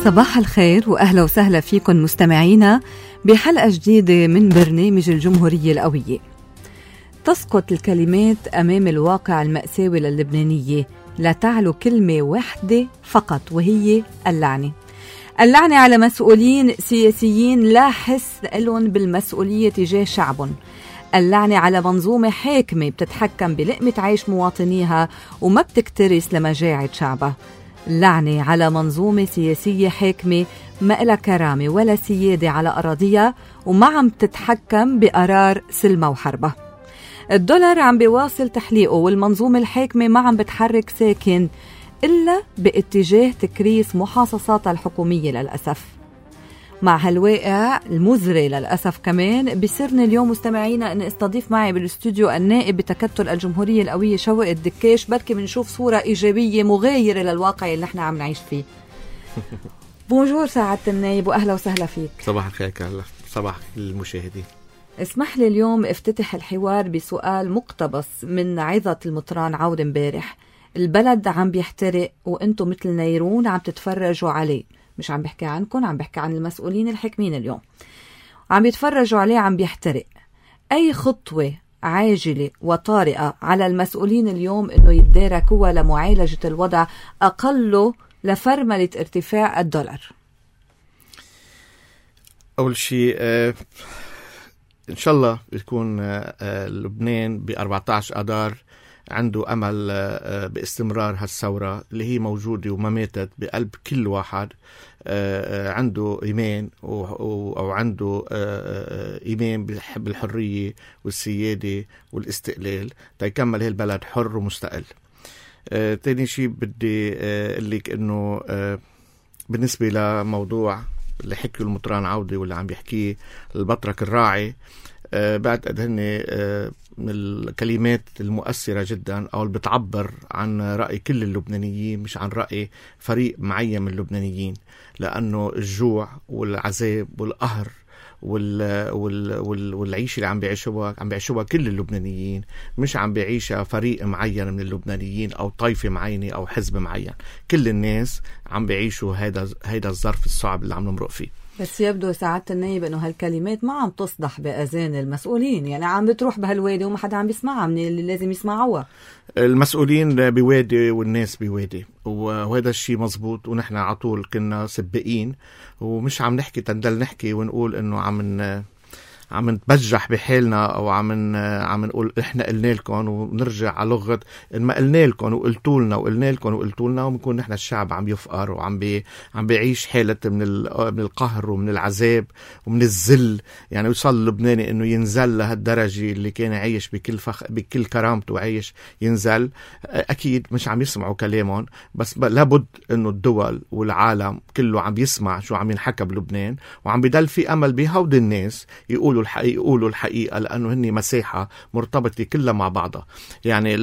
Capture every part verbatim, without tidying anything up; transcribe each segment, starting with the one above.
صباح الخير وأهلا وسهلا فيكم مستمعينا بحلقة جديدة من برنامج الجمهورية القوية. تسقط الكلمات أمام الواقع المأساوي للبنانية، لا تعلو كلمة واحدة فقط وهي اللعنة. اللعنة على مسؤولين سياسيين لا حس لهم بالمسؤولية تجاه شعب، اللعنة على منظومة حاكمة بتتحكم بلقمة عيش مواطنيها وما بتكترث لمجاعة شعبها، اللعنة على منظومة سياسية حاكمة ما إلها كرامة ولا سيادة على أراضيها وما عم تتحكم بقرار سلمة وحربة. الدولار عم بيواصل تحليقه والمنظومة الحاكمة ما عم بتحرك ساكن إلا باتجاه تكريس محاصصاتها الحكومية للأسف. مع هالواقع المزري للأسف كمان بيصيرني اليوم مستمعينا أن استضيف معي بالاستوديو النائب بتكتل الجمهورية القوية شوقي الدكاش، بركي بنشوف صورة إيجابية مغايرة للواقع اللي احنا عم نعيش فيه. بونجور سعادة النائب وأهلا وسهلا فيك. صباح الخير كارلا، صباح المشاهدين. اسمح لي اليوم افتتح الحوار بسؤال مقتبس من عظة المطران عود امبارح. البلد عم بيحترق وانتم مثل نيرون عم تتفرجوا عليه، مش عم بحكي عنكم، عم بحكي عن المسؤولين الحاكمين اليوم، عم بيتفرجوا عليه عم بيحترق. أي خطوة عاجلة وطارئة على المسؤولين اليوم إنه يتداركوا لمعالجة الوضع أقله لفرملة ارتفاع الدولار؟ أول شيء آه إن شاء الله يكون آه لبنان ب أربعة عشر آذار عنده أمل آه باستمرار هالثورة اللي هي موجودة وما ماتت بقلب كل واحد آه عنده إيمان أو عنده آه إيمان بالحرية والسيادة والاستقلال تيكمل هالبلد حر ومستقل. آه تاني شيء بدي أقول لك إنه آه بالنسبة لموضوع اللي حكيه المطران عودة واللي عم بيحكيه البطرك الراعي، أه بعتقد هن أه من الكلمات المؤثرة جدا أو اللي بتعبر عن رأي كل اللبنانيين مش عن رأي فريق معين من اللبنانيين، لأنه الجوع والعذاب والقهر وال وال وال والعيشة اللي عم بيعيشوها عم بيعيشوها كل اللبنانيين، مش عم بيعيشها فريق معين من اللبنانيين أو طائفة معينة أو حزب معين. كل الناس عم بيعيشوا هذا هذا الظرف الصعب اللي عم نمرق فيه. بس يبدو سعادة النائب انه هالكلمات ما عم تصدح باذان المسؤولين، يعني عم بتروح بهالوادي وما حدا عم بيسمعها من اللي لازم يسمعوها. المسؤولين بوادي والناس بوادي، وهذا الشيء مزبوط، ونحن على طول كنا سباقين ومش عم نحكي تندل نحكي ونقول انه عم عم نتبجح بحالنا او عم عم نقول احنا قلنا لكم ونرجع على لغه ان ما قلنا لكم وقلتوا لنا وقلنا لكم وقلتوا لنا، وبنكون نحن الشعب عم يفقر وعم بي عم بيعيش حاله من من القهر ومن العذاب ومن الذل. يعني وصل اللبناني انه ينزل لهالدرجه اللي كان عايش بكل فخ بكل كرامته وعايش ينزل. اكيد مش عم يسمعوا كلامهم، بس لابد انه الدول والعالم كله عم يسمع شو عم ينحكى بلبنان، وعم بيضل في امل بهود الناس يقولوا الحقيقة يقولوا الحقيقة لأنه هني مساحة مرتبطة كلها مع بعضها. يعني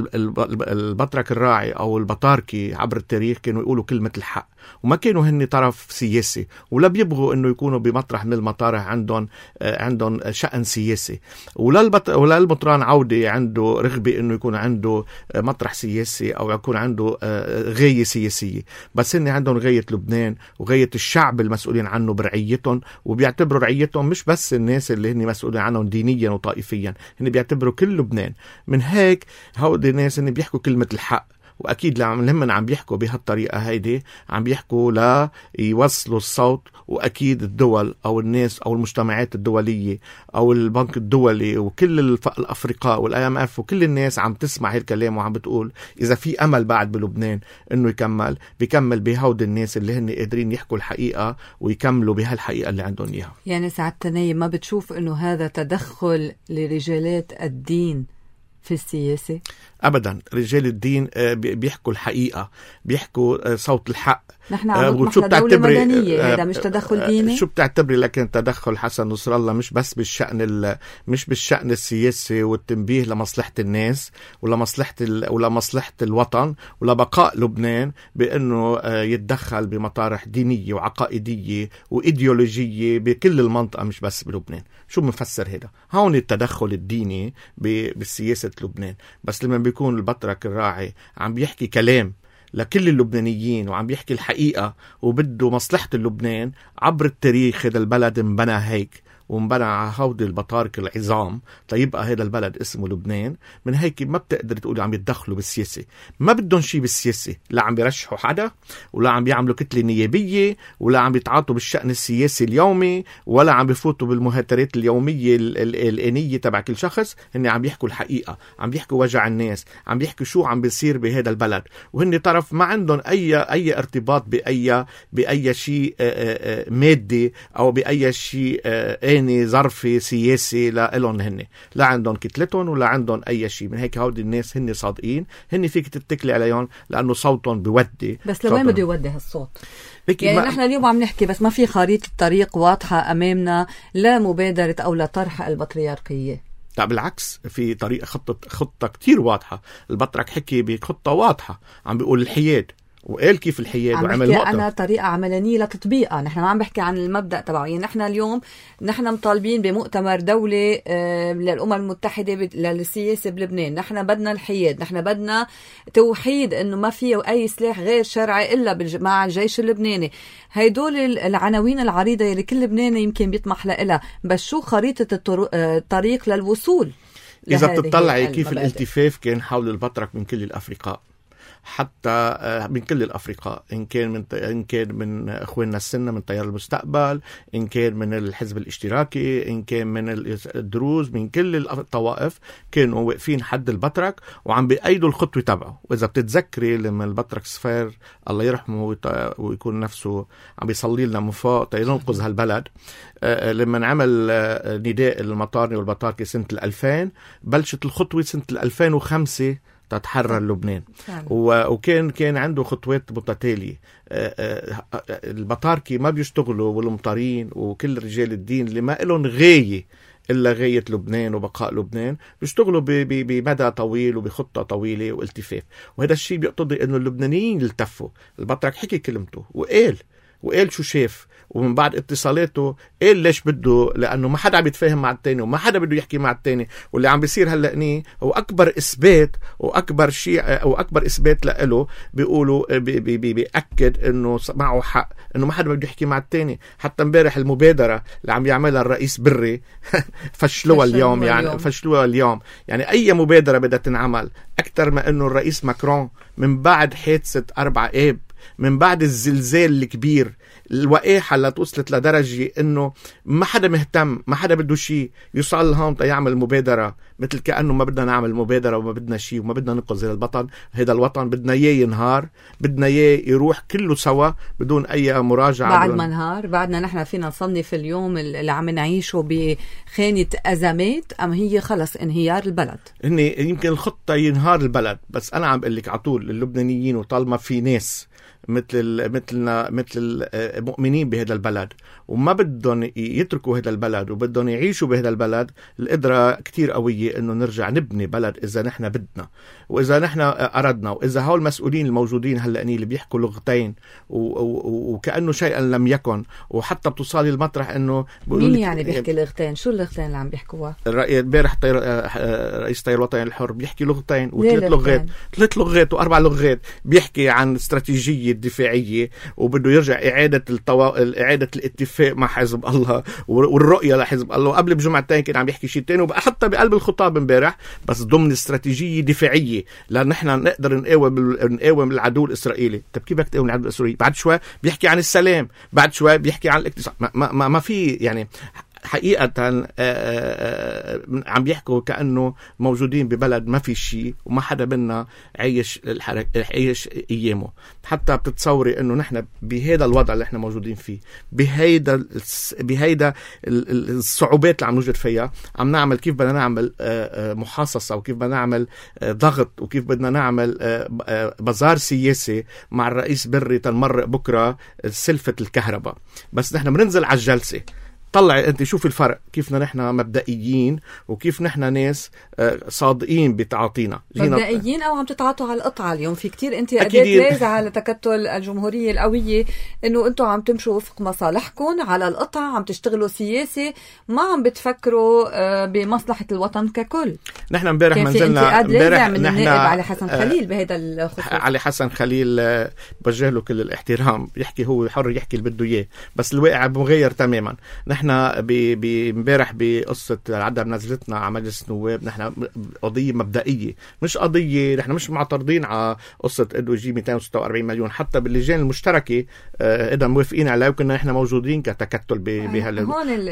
البطرك الراعي أو البطاركي عبر التاريخ كانوا يقولوا كلمة الحق، وما كانوا هني طرف سياسي ولا بيبغوا إنه يكونوا بمطرح من المطارح عندهم عندهم شأن سياسي. ولا البط ولا المطران عودة عنده رغبة إنه يكون عنده مطرح سياسي أو يكون عنده غاية سياسية، بس هني عندهم غاية لبنان وغاية الشعب المسؤولين عنه برعيتهم، وبيعتبروا رعيتهم مش بس الناس اللي هني مسؤولين عنهم دينيا وطائفيا، هن بيعتبروا كل لبنان. من هيك هؤلاء الناس هن بيحكوا كلمة الحق، وأكيد لما عم بيحكوا بهالطريقة هيدي عم بيحكوا لا يوصلوا الصوت. وأكيد الدول أو الناس أو المجتمعات الدولية أو البنك الدولي وكل الأفرقاء والآي إم إف وكل الناس عم تسمع هالكلام وعم بتقول إذا في أمل بعد بلبنان إنه يكمل بيكمل بهود الناس اللي هن قادرين يحكوا الحقيقة ويكملوا بهالحقيقة اللي عندهم إياها. يعني سعادة النائب ما بتشوف إنه هذا تدخل لرجالات الدين في السياسة؟ أبدا. رجال الدين بيحكوا الحقيقة، بيحكوا صوت الحق. نحن عم نطمح لدولة مدنية، هذا مش تدخل ديني؟ شو بتعتبري لكن تدخل حسن نصر الله مش بس بالشأن مش بالشأن السياسي والتنبيه لمصلحة الناس ولا مصلحة ال... ولا مصلحة الوطن ولا بقاء لبنان، بأنه يتدخل بمطارح دينية وعقائدية وإيديولوجية بكل المنطقة مش بس بلبنان. شو بنفسر هذا؟ هون التدخل الديني ب... بالسياسة لبنان. بس لما بيكون البطرك الراعي عم بيحكي كلام لكل اللبنانيين وعم بيحكي الحقيقة وبده مصلحة اللبنان، عبر التاريخ هذا البلد انبنى هيك، وانبنى على هودي البطارك العظام تيبقى هذا البلد اسمه لبنان. من هيك ما بتقدر تقولي عم يتدخلوا بالسياسة، ما بدهم شيء بالسياسة، لا عم بيرشحوا حدا، ولا عم بيعملوا كتلة نيابية، ولا عم بيتعاطوا بالشأن السياسي اليومي، ولا عم بيفوتوا بالمهاترات اليومية الآنية تبع كل شخص. هن عم بيحكوا الحقيقة، عم بيحكوا وجع الناس، عم بيحكوا شو عم بيصير بهذا البلد، وهن طرف ما عندهم أي أي ارتباط بأي بأي شيء مادي أو بأي شيء آني ظرفي سياسي لهم. هن لا عندهم كتلتهم ولا عندهم أي شيء. من هيك هودي الناس هن صادقين، هن فيك تتكلي عليهم لأنه صوتهم بودي. بس لوين بده يودي هالصوت؟ يعني ما... نحن اليوم عم نحكي بس ما في خريطة طريق واضحة أمامنا لا مبادرة أو لا طرح البطريركية. لا بالعكس، في طريقة خطة خطة كتير واضحة. البطرك حكي بخطة واضحة، عم بيقول الحياد وقال كيف الحياد وعمل نقطة. أنا طريقة عملانية لتطبيقها. نحن ما عم بحكي عن المبدأ تبعه. يعني نحن اليوم نحن مطالبين بمؤتمر دولي للأمم المتحدة للسياسة بلبنان. نحن بدنا الحياد، نحن بدنا توحيد إنه ما فيه أي سلاح غير شرعي إلا مع الجيش اللبناني. هيدول العناوين العريضة اللي كل لبناني يمكن بيطمح لها، بس شو خريطة الطريق للوصول؟ إذا بتطلعي كيف الالتفاف كان حول البطرك من كل الأفرقاء، حتى من كل الأفرقاء، إن كان من إن كان من إخواننا السنة من تيار المستقبل، إن كان من الحزب الاشتراكي، إن كان من الدروز، من كل الطوائف كانوا واقفين حد البطرك وعم بيأيدوا الخطوة تبعه. وإذا بتتذكري لما البطرك صفير الله يرحمه ويكون نفسه عم بيصلي لنا من فوق تينقذ هالبلد، لما عمل نداء المطارني والبطاركة سنة الألفين، بلشت الخطوة سنة الألفين وخمسة تتحرر لبنان. وكان كان عنده خطوات متتالية. البطاركي ما بيشتغلوا والمطارين وكل رجال الدين اللي ما لهم غاية إلا غاية لبنان وبقاء لبنان بيشتغلوا بمدى طويل وبخطة طويلة والتفاف. وهذا الشيء بيقتضي إنه اللبنانيين يلتفوا. البطرك حكي كلمته وقال وقال شو شاف، ومن بعد اتصالاته قال ليش بده، لأنه ما حدا عم يتفاهم مع التاني وما حدا بده يحكي مع التاني. واللي عم بيصير هلأني هو أكبر إثبات وأكبر شيء أو أكبر إثبات لإله. بيقولوا بي بي بي بيأكد إنه معه حق، إنه ما حدا بده يحكي مع التاني. حتى امبارح المبادرة اللي عم يعملها الرئيس بري فشلوها اليوم، يعني فشلوها اليوم. يعني أي مبادرة بدها تنعمل أكتر ما إنه الرئيس ماكرون من بعد حادثة أربعة آب، من بعد الزلزال الكبير، الوقاحة اللي توصلت لدرجة انه ما حدا مهتم، ما حدا بده شيء يوصل لهون يعمل مبادرة، مثل كأنه ما بدنا نعمل مبادرة وما بدنا شيء وما بدنا ننقذ هذا الوطن. هذا الوطن بدنا اياه ينهار، بدنا اياه يروح كله سوا بدون اي مراجعة. بعد ما نهار بعدنا نحن فينا نصنف اليوم اللي عم نعيشه بخانة أزمات، أم هي خلص انهيار البلد؟ إني يمكن الخطة ينهار البلد، بس أنا عم بقول لك على طول اللبنانيين وطالما في ناس مثل مثلنا مثل المؤمنين بهذا البلد وما بدهم يتركوا هذا البلد وبدهم يعيشوا بهذا البلد، القدرة كتير قوية إنه نرجع نبني بلد إذا نحن بدنا وإذا نحن أردنا. وإذا هول المسؤولين الموجودين هلأني اللي بيحكوا لغتين وكأنه شيئا لم يكن، وحتى بتوصلي المطرح إنه مين يعني بيحكي لغتين؟ شو اللغتين اللي عم بيحكوها؟ امبارح رئيس تيار الوطني الحر بيحكي لغتين وثلاث لغات ثلاث لغات وأربع لغات، بيحكي عن استراتيجية الدفاعية وبده يرجع إعادة الطوا... إعادة الاتفاق مع حزب الله والرؤية لحزب الله. وقبل بجمعتين كان عم يحكي شيء تاني وحتى بقلب الخطاب امبارح، بس ضمن استراتيجية دفاعية لأن نحن نقدر نقاوم نقاوم العدو الإسرائيلي. طب كيف بدك تقاوم العدو الإسرائيلي؟ بعد شوي بيحكي عن السلام، بعد شوي بيحكي عن الاقتصاد. ما, ما, ما في يعني حقيقة آآ آآ عم بيحكوا كأنه موجودين ببلد ما في شيء وما حدا منا عايش الحركة عايش أيامه. حتى بتتصوري إنه نحن بهذا الوضع اللي إحنا موجودين فيه، بهيدا بهيدا الصعوبات اللي عم نوجد فيها، عم نعمل كيف بدنا نعمل محاصصة وكيف بدنا نعمل ضغط وكيف بدنا نعمل بازار سياسي مع الرئيس بري تنمرق بكرة سلفة الكهرباء. بس نحن بننزل على الجلسة، طلعي انت شوف الفرق كيفنا نحن مبدئيين وكيف نحن ناس صادقين بتعاطينا. مبدئيين او عم تتعاطوا على القطعه. اليوم في كتير انت اديت لازعه على تكتل الجمهوريه القويه انه انتم عم تمشوا وفق مصالحكم على القطعه، عم تشتغلوا سياسي، ما عم بتفكروا بمصلحه الوطن ككل. نحن امبارح منزلنا امبارح من النائب علي حسن خليل بهذا الخصوص. علي حسن خليل بوجه له كل الاحترام، يحكي هو حر يحكي اللي بده اياه، بس الواقع مغير تماما. نحن امبارح بقصه عدم نزلتنا على مجلس النواب نحن قضيه مبدئيه، مش قضيه نحن مش معترضين على قصه انه يجي مئتين وستة وأربعين مليون، حتى باللجان المشتركه اذا موافقين عليه وكنا نحن موجودين كتكتل بهال.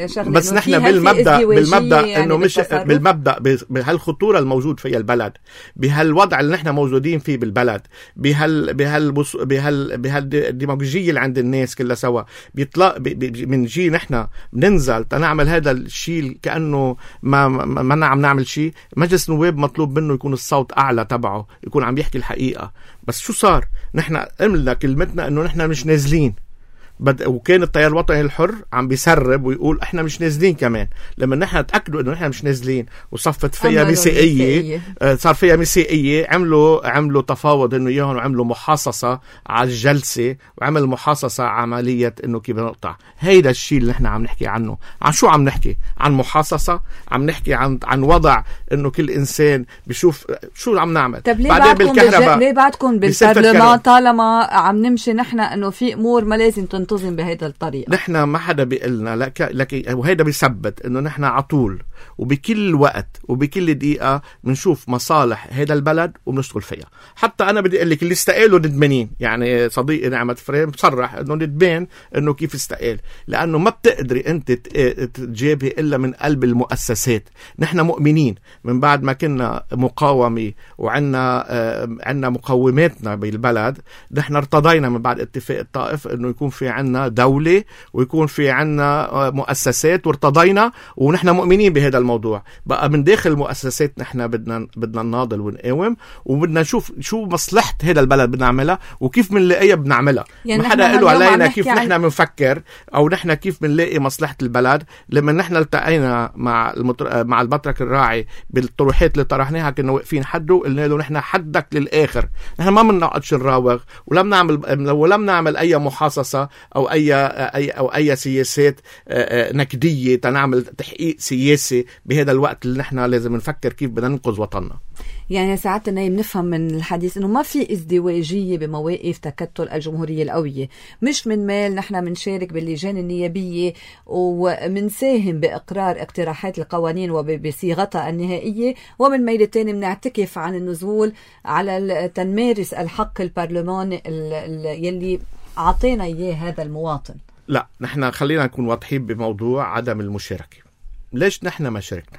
بس نحن بالمبدا بالمبدا يعني انه مش بالمبدا بهالخطوره الموجود فيها البلد، بهالوضع اللي نحن موجودين فيه بالبلد، بهال بهال بهال بهالديماغوجيه اللي عند الناس كلها سوا، بيطلع بنجي نحن بننزل تنعمل هذا الشيء كانه ما ما عم نعمل شيء. مجلس النواب مطلوب منه يكون الصوت اعلى تبعه، يكون عم يحكي الحقيقه. بس شو صار؟ نحن قلنا كلمتنا انه نحن مش نازلين، بد... وكان التيار الوطني الحر عم بيسرب ويقول احنا مش نازلين كمان. لما نحن تأكدوا انه نحن مش نازلين وصفت فيها مسيئية، صار فيها مسيئية، عملوا عملوا تفاوض انه اياهم، وعملوا محاصصة على الجلسة، وعمل محاصصة عملية انه كيف نقطع. هيدا الشيء اللي نحن عم نحكي عنه. عن شو عم نحكي؟ عن محاصصة، عم نحكي عن عن وضع انه كل انسان بيشوف شو عم نعمل. طب ليه بعدكم بالج... ليه بعدكم بالبرلمان طالما عم نمشي نحن انه في امور ما لازم تنتظم بهذا الطريقة؟ نحن ما حدا بيقلنا لك لك وهيدا بيثبت انه نحن عطول وبكل وقت وبكل دقيقة بنشوف مصالح هذا البلد وبنشتغل فيها. حتى انا بدي اقول لك اللي استقالوا ندمانين، يعني صديقي نعمة فريم بصرح انه ندمان انه كيف استقال، لانه ما بتقدري انت تجيبي الا من قلب المؤسسات. نحن مؤمنين من بعد ما كنا مقاومة وعنا آه عنا مقوماتنا بالبلد، نحن ارتضينا من بعد اتفاق الطائف انه يكون في عنا دولة ويكون في عنا مؤسسات، وارتضينا ونحن مؤمنين بهذا الموضوع. بقى من داخل المؤسسات نحن بدنا بدنا نناضل ونقاوم، وبدنا نشوف شو مصلحة هذا البلد بدنا نعملها وكيف بنلاقيها بنعملها. يعني ما حدا قالوا علينا كيف نحن بنفكر او نحن كيف بنلاقي مصلحة البلد. لما نحن التقينا مع المطر... مع البطرك الراعي بالطروحات اللي طرحناها كنا واقفين حده، قلنا له نحن حدك للآخر، نحن ما بنقعدش نراوغ ولم نعمل ولم نعمل اي محاصصة او اي اي او اي سياسات نكديه تنعمل تحقيق سياسي بهذا الوقت اللي نحن لازم نفكر كيف بدنا ننقذ وطننا. يعني ساعات النايم نفهم من الحديث انه ما في ازدواجيه بمواقف تكتل الجمهوريه القويه، مش من مال نحن منشارك باللجان النيابيه ومنساهم باقرار اقتراحات القوانين وبصيغتها النهائيه، ومن ميل الثاني بنعتكف عن النزول على تنمارس الحق البرلماني يلي عطينا اياه هذا المواطن. لا، نحن خلينا نكون واضحين بموضوع عدم المشاركه. ليش نحن ما شاركنا؟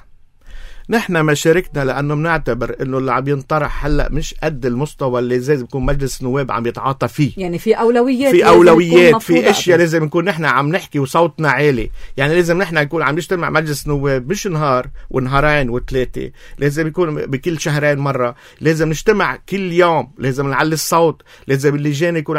نحن ما شاركنا لأنه بنعتبر إنه اللي عم ينطرح هلأ مش قد المستوى اللي لازم يكون مجلس النواب عم يتعاطى فيه. يعني في أولويات، في أولويات، في أشياء لازم نكون نحن عم نحكي وصوتنا عالي. يعني لازم نحن نكون عم نجتمع مجلس النواب مش نهار ونهارين وثلاثة، لازم يكون بكل شهرين مرة، لازم نجتمع كل يوم، لازم نعلي الصوت، لازم اللجان يكون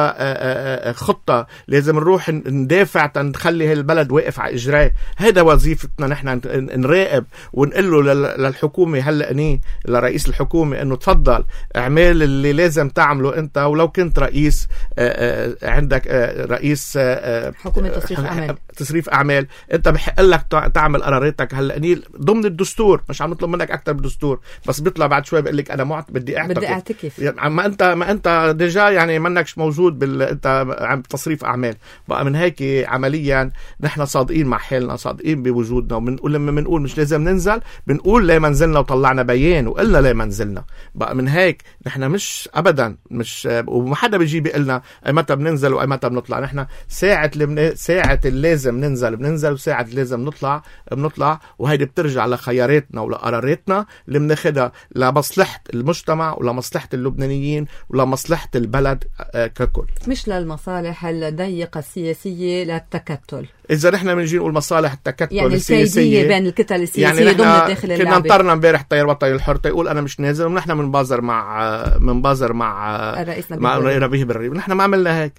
عندها خطة، لازم نروح ندافع تنخلي هالبلد واقف على إجراء. هذا وظيفتنا نحن، نراقب ونقول للحكومة هلأ ني لرئيس الحكومة انه تفضل اعمال اللي لازم تعمله انت، ولو كنت رئيس آآ آآ عندك آآ رئيس آآ حكومة تصريف اعمال تصريف اعمال انت بحق لك تعمل قراراتك هلأ ني ضمن الدستور. مش عم نطلب منك اكثر بالدستور، بس بيطلع بعد شوي بيقول لك انا معت بدي اعتكف بدي اعتكف يعني ما انت ما انت ديجا يعني منكش موجود بال انت عم تصريف اعمال. بقى من هيك عمليا نحن صادقين مع حالنا، صادقين بوجودنا، ومنقول لما بنقول مش لازم ننزل بنقول ليه منزلنا، وطلعنا بيان وقلنا ليه منزلنا. بقى من هيك نحن مش ابدا مش وما حدا بيجي بيقلنا اي متى بننزل واي متى بنطلع. نحن ساعه اللي ساعه اللي لازم ننزل بننزل، وساعه اللي لازم نطلع بنطلع. وهيدي بترجع لخياراتنا ولقراراتنا اللي بناخدها لمصلحه المجتمع ولمصلحه اللبنانيين ولمصلحه البلد ككل، مش للمصالح الضيقه السياسيه للتكتل. اذا نحن بنجي نقول مصالح التكتل يعني السياسيه بين الكتل السياسيه يعني ضمن داخل اللعبه، كنا انطرنا امبارح التيار الوطني الحر يقول انا مش نازل، ونحن منبازر مع منبازر مع الرئيس مع نبيه بري. نحن ما عملنا هيك،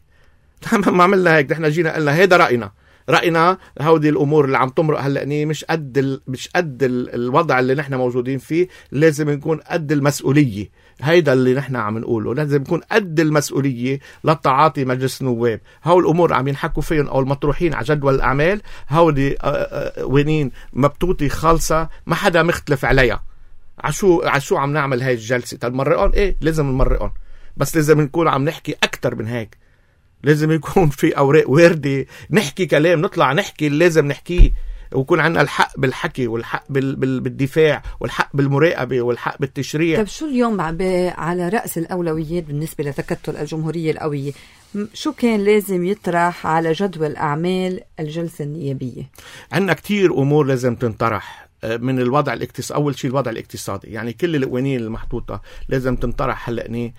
ما عملنا هيك. نحن جينا قلنا هيدا راينا رأينا هودي الأمور اللي عم تمرق هلأ مش قد ال... مش قد ال... الوضع اللي نحن موجودين فيه. لازم نكون قد المسؤولية. هيدا اللي نحن عم نقوله، لازم نكون قد المسؤولية للتعاطي مجلس النواب. هول الأمور عم ينحكوا فيهم أو المطروحين على جدول الأعمال هودي وينين مبتوطي خالصة، ما حدا مختلف عليها. عشو عشو عم نعمل هاي الجلسة؟ تنمرقهم؟ ايه لازم نمرقهم، بس لازم نكون عم نحكي أكتر من هيك. لازم يكون في أوراق واردة، نحكي كلام، نطلع نحكي اللي لازم نحكيه، ويكون عندنا الحق بالحكي والحق بال... بال... بالدفاع والحق بالمراقبة والحق بالتشريع. طب شو اليوم على رأس الأولويات بالنسبة لتكتل الجمهورية القوية؟ شو كان لازم يطرح على جدول أعمال الجلسة النيابية؟ عندنا كتير أمور لازم تنطرح من الوضع الاقتصادي. أول شيء الوضع الاقتصادي، يعني كل القوانين المحطوطة لازم تنطرح هلأني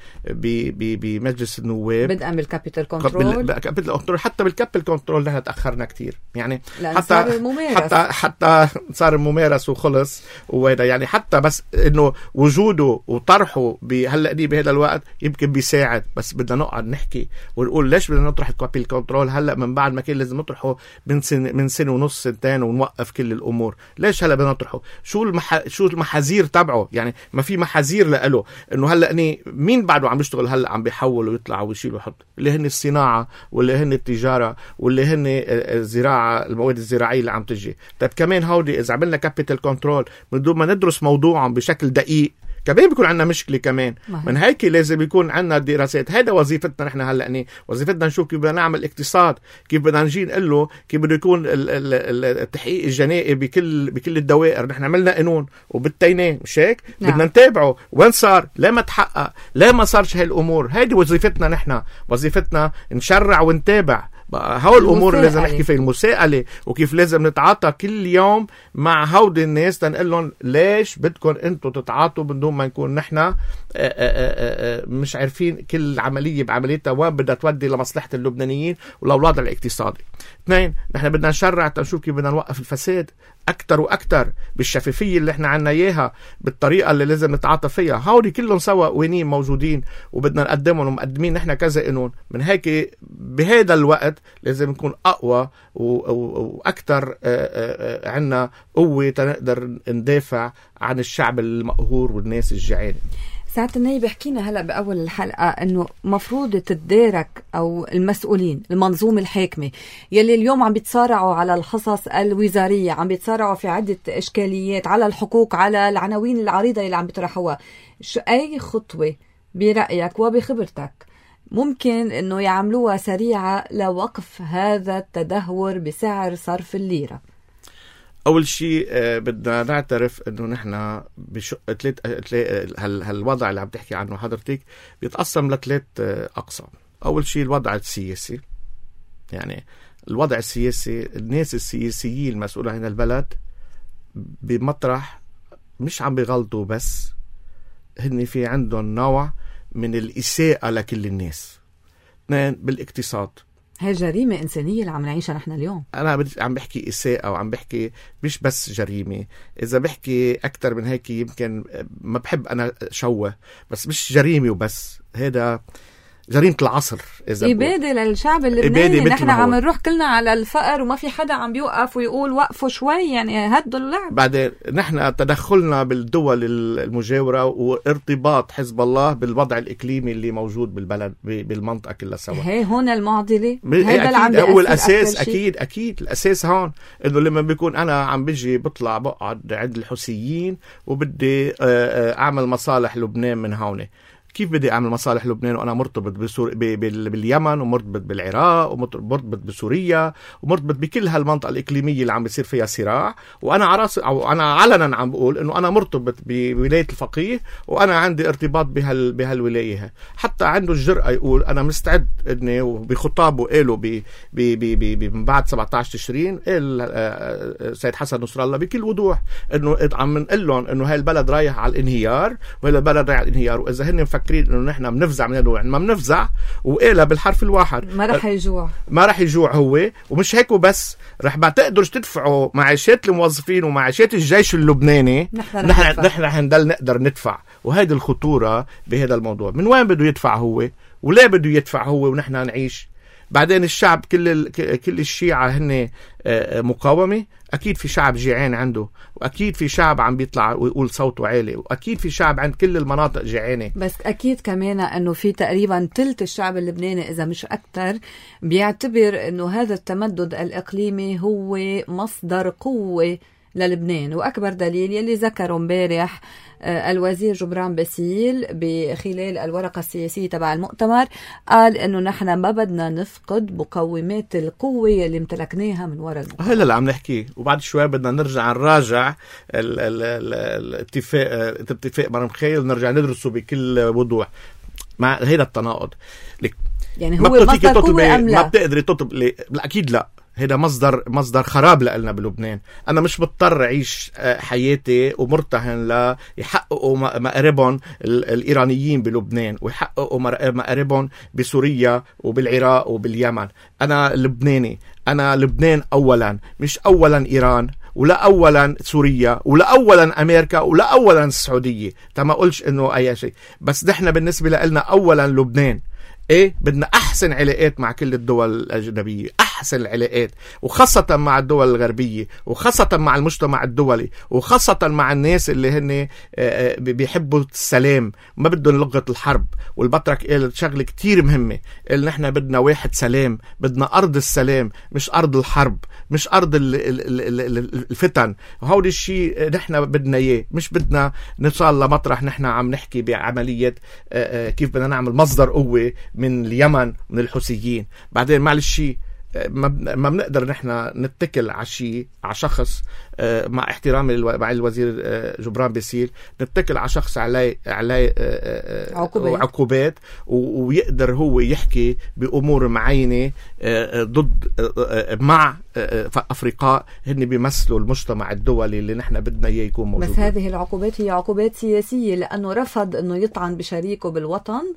بمجلس النواب، بدءا بالكابيتال كنترول. بالكابيتال كنترول، حتى بالكابيتال كنترول نحن تأخرنا كتير، يعني حتى صار الممارس. حتى حتى صار الممارس وخلص وهذا، يعني حتى بس إنه وجوده وطرحه بهلأني بهذا الوقت يمكن بيساعد، بس بدنا نقعد نحكي ونقول ليش بدنا نطرح الكابيتال كنترول هلأ من بعد ما كان لازم نطرحه من سنة من سنة ونص سنتين ونوقف كل الأمور. ليش هلأ بدنا نطرحه؟ شو المح... شو المحاذير تبعه؟ يعني ما في محاذير له انه هلا اني مين بعده عم بيشتغل هلا عم بيحول ويطلع ويشيل ويحط؟ اللي هن الصناعه، واللي هن التجاره، واللي هن الزراعه، المواد الزراعيه اللي عم تجي. طيب كمان هودي اذا عملنا كابيتال كنترول من دون ما ندرس موضوعهم بشكل دقيق كمان بيكون عندنا مشكلة كمان. من هيك لازم يكون عندنا دراسات. هذا وظيفتنا نحن هلا، يعني وظيفتنا نشوف كيف بدنا نعمل اقتصاد، كيف بدنا نجي نقول له كيف بده يكون التحقيق الجنائي بكل بكل الدوائر. نحن عملنا قانون وبالتيناه، مش هيك؟ نعم. بدنا نتابعه وين صار، لا ما تحقق، لا ما صارش هاي الامور. هذه وظيفتنا نحن، وظيفتنا نشرع ونتابع. هول الامور اللي لازم نحكي فيه، المساءله، وكيف لازم نتعاطى كل يوم مع هودي الناس تنقول لهم ليش بدكم انتم تتعاطوا بدون ما نكون نحن مش عارفين كل العمليه بعمليتها وين بدها تودي لمصلحه اللبنانيين وللوضع الاقتصادي. اثنين، نحن بدنا نشرع تنشوف كيف بدنا نوقف الفساد اكثر واكثر بالشفافيه اللي احنا عنا اياها، بالطريقه اللي لازم نتعاطى فيها. هودي كلهم سوا قوانين موجودين وبدنا نقدمهم ومقدمين نحن كذا قانون. من هيك بهذا الوقت لازم نكون اقوى واكثر عنا قوه تنقدر ندافع عن الشعب المقهور والناس الجعانه. ساعة النايب حكينا هلأ بأول الحلقة أنه مفروض تتدارك أو المسؤولين المنظومة الحاكمة يلي اليوم عم بيتصارعوا على الحصص الوزارية، عم بيتصارعوا في عدة إشكاليات على الحقوق، على العناوين العريضة اللي عم بيطرحوها. شو أي خطوة برأيك وبخبرتك ممكن أنه يعملوها سريعة لوقف هذا التدهور بسعر صرف الليرة؟ أول شيء بدنا نعترف إنه نحن بشق تلت هال هالوضع اللي عم تحكي عنه حضرتك بيتقسم لثلاث أقسام. أول شيء الوضع السياسي، يعني الوضع السياسي، الناس السياسيين المسؤولة عن البلد بمطرح مش عم بيغلطوا، بس هن في عندهم نوع من الإساءة لكل الناس. اثنين، بالاقتصاد، هي جريمة إنسانية اللي عم نعيشها نحن اليوم. أنا عم بحكي إساءة وعم بحكي مش بس جريمة. إذا بحكي أكتر من هيك يمكن ما بحب أنا شوه، بس مش جريمة وبس، هذا جريمة العصر. إذا إبادة للشعب اللبناني. نحن عم نروح كلنا على الفقر وما في حدا عم بيوقف ويقول وقفوا شوي، يعني هدوا اللعب. بعدين نحن تدخلنا بالدول المجاورة وارتباط حزب الله بالوضع الإقليمي اللي موجود بالبلد بالمنطقة كلها سوا. هي هون المعضلة، هذا اللي عم بيأثر. هو الأساس أكيد أكيد الأساس هون إنه لما بيكون أنا عم بيجي بطلع بقعد عند الحوثيين وبدي أعمل مصالح لبنان من هون، كيف بدي أعمل مصالح لبنان وأنا مرتبط بسور... ب... بال... باليمن ومرتبط بالعراق ومرتبط بسوريا ومرتبط بكل هالمنطقة الإقليمية اللي عم بيصير فيها صراع، وأنا عراس أو أنا علنا عم بقول إنه أنا مرتبط بولاية الفقيه وأنا عندي ارتباط بهال... بهالولاية. حتى عنده الجرأة يقول أنا مستعد إني، وبخطابه قاله ب... ب... ب... ب... من بعد سبعة عشر تشرين قال سيد حسن نصر الله بكل وضوح إنه عم نقول لهم إنه هاي البلد رايح على الانهيار وهي البلد رايح على الانهيار، وإذا هن فكرين انه نحن بنفزع من الوعي ما بنفزع، وقالها بالحرف الواحد ما رح يجوع ما رح يجوع هو. ومش هيك وبس، رح ما تقدرش تدفعوا معاشات الموظفين ومعاشات الجيش اللبناني. نحن نحن نحن رح نضل نقدر ندفع. وهيدي الخطورة بهذا الموضوع. من وين بده يدفع هو ولا بده يدفع هو ونحن نعيش؟ بعدين الشعب كل ال... كل الشيعة هن مقاومة، أكيد في شعب جيعان عنده، وأكيد في شعب عم بيطلع ويقول صوته عالي، وأكيد في شعب عند كل المناطق جيعانة. بس أكيد كمان أنه في تقريبا تلت الشعب اللبناني إذا مش أكتر بيعتبر أنه هذا التمدد الإقليمي هو مصدر قوة للبنان. وأكبر دليل يلي ذكره امبارح الوزير جبران باسيل بخلال الورقة السياسية تبع المؤتمر، قال إنه نحن ما بدنا نفقد مقومات القوة اللي امتلكناها من وراء المؤتمر. هلا اللي عم نحكي، وبعد شوي بدنا نرجع نراجع الاتفاق اتفاق مرمخيل ونرجع ندرسه بكل وضوح. مع هيدا التناقض يعني هو مصدر قوة أم لا؟ ما بتقدري تطلب. لا أكيد لا، هذا مصدر مصدر خراب لنا بلبنان. أنا مش مضطر أعيش حياتي ومرتهن ليحققوا مآربهم الإيرانيين بلبنان ويحققوا مآربهم بسوريا وبالعراق وباليمن. أنا لبناني، أنا لبنان أولا، مش أولا إيران ولا أولا سوريا ولا أولا أمريكا ولا أولا السعودية. تما قلش إنه أي شيء، بس نحن بالنسبة لنا أولا لبنان. ايه بدنا احسن علاقات مع كل الدول الاجنبيه، احسن العلاقات، وخاصه مع الدول الغربيه، وخاصه مع المجتمع الدولي، وخاصه مع الناس اللي هن بيحبوا السلام، ما بدهم لغه الحرب. والبطرك قال شغله كتير مهمه، قال نحن بدنا واحد سلام، بدنا ارض السلام مش ارض الحرب، مش ارض الفتن. وهول الشيء نحن بدنا اياه، مش بدنا نوصل لمطرح نحن عم نحكي بعمليه كيف بدنا نعمل مصدر قوه من اليمن من الحوثيين. بعدين معلش شيء ما بنقدر نحن نتكل على شيء على شخص، مع احترامي مع الوزير جبران باسيل، نتكل على شخص عليه عليه عقوبات, عقوبات ويقدر هو يحكي بأمور معينة ضد مع أفريقيا هن بيمثلوا المجتمع الدولي اللي نحن بدنا إياه يكون موجود. بس هذه العقوبات هي عقوبات سياسية، لأنه رفض أنه يطعن بشريكه بالوطن،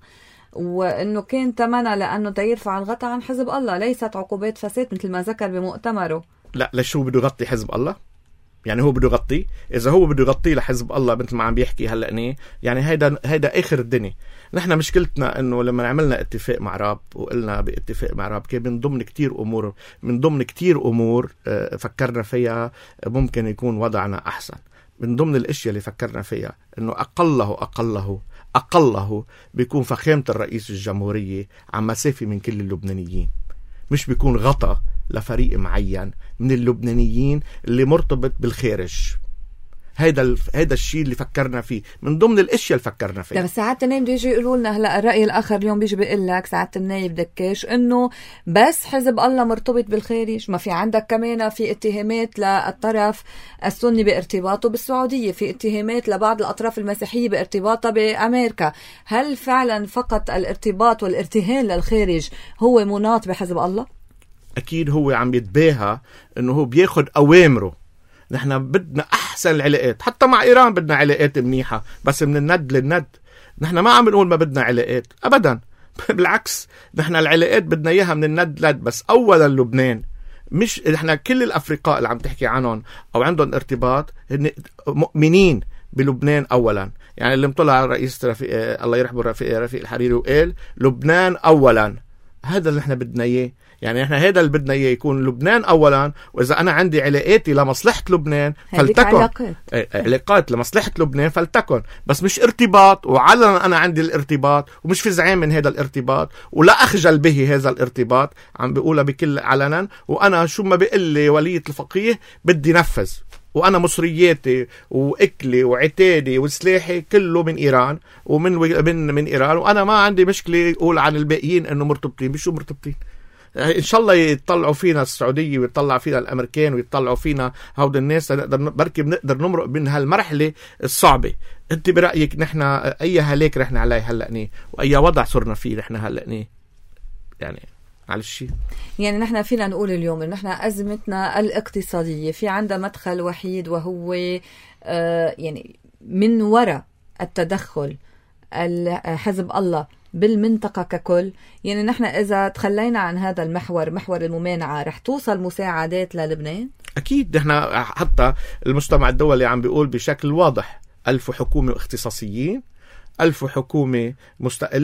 وأنه كان تمنى لأنه تيرفع الغطاء عن حزب الله، ليست عقوبات فساد مثل ما ذكر بمؤتمره. لا ليش هو بده يغطي حزب الله؟ يعني هو بده يغطي، إذا هو بده يغطي لحزب الله مثل ما عم بيحكي هلأ نيه، يعني هيدا هيدا آخر الدنيا. نحن مشكلتنا إنه لما عملنا اتفاق مع راب وقلنا باتفاق مع راب كان من ضمن كتير أمور من ضمن كتير أمور فكرنا فيها ممكن يكون وضعنا أحسن. من ضمن الاشياء اللي فكرنا فيها انه اقله اقله اقله بيكون فخامة الرئيس الجمهورية عن مسافة من كل اللبنانيين، مش بيكون غطى لفريق معين من اللبنانيين اللي مرتبط بالخارج. هيدا ال... هيدا الشيء اللي فكرنا فيه، من ضمن الاشياء اللي فكرنا فيه. لا بس ساعات النايب بيجي يقولوا لنا هلا الراي الاخر اليوم بيجي بيقول لك ساعات النايب دكاش انه بس حزب الله مرتبط بالخارج، ما في عندك كمان في اتهامات للطرف السني بارتباطه بالسعوديه، في اتهامات لبعض الاطراف المسيحيه بارتباطها بامريكا. هل فعلا فقط الارتباط والارتهان للخارج هو مناط بحزب الله؟ اكيد هو عم يتباهى انه هو بياخد اوامره. نحن بدنا أحسن العلاقات، حتى مع إيران بدنا علاقات منيحة، بس من الند للند. نحن ما عم نقول ما بدنا علاقات أبدا، بالعكس نحن العلاقات بدنا إياها من الند لد. بس أولا لبنان، مش نحن كل الأفريقاء اللي عم تحكي عنهم أو عندهم ارتباط هن مؤمنين بلبنان أولا. يعني اللي مطلع الرئيس رفيق الله يرحمه رفيق, رفيق الحريري وقال لبنان أولا. هذا اللي نحن بدنا إياه، يعني احنا هذا اللي بدنا اياه، يكون لبنان اولا. واذا انا عندي علاقاتي لمصلحه لبنان فلتكن، علاقات. علاقات لمصلحه لبنان فلتكن، بس مش ارتباط وعلنا انا عندي الارتباط ومش في زعيم من هذا الارتباط ولا اخجل به هذا الارتباط، عم بيقولها بكل علنا. وانا شو ما بيقول لي ولية الفقيه بدي نفذ، وانا مصرياتي واكلي وعتادي وسلاحي كله من ايران ومن من من ايران، وانا ما عندي مشكله اقول عن الباقيين انه مرتبطين. مش مرتبطين، ان شاء الله يطلعوا فينا السعوديه ويطلع فينا الامريكان ويطلعوا فينا هود الناس، نقدر بركي بنقدر نمرق من هالمرحله الصعبه. انت برايك نحن اي هلاك رحنا عليه هلأني واي وضع صرنا فيه رحنا هلأني؟ يعني على الشيء يعني نحن فينا نقول اليوم ان نحن ازمتنا الاقتصاديه في عندها مدخل وحيد، وهو آه يعني من وراء التدخل حزب الله بالمنطقة ككل. يعني نحن إذا تخلينا عن هذا المحور، محور الممانعة، رح توصل مساعدات للبنان؟ أكيد. نحن حتى المجتمع الدولي عم بيقول بشكل واضح ألف حكومة اختصاصيين، ألف حكومة مستقلة،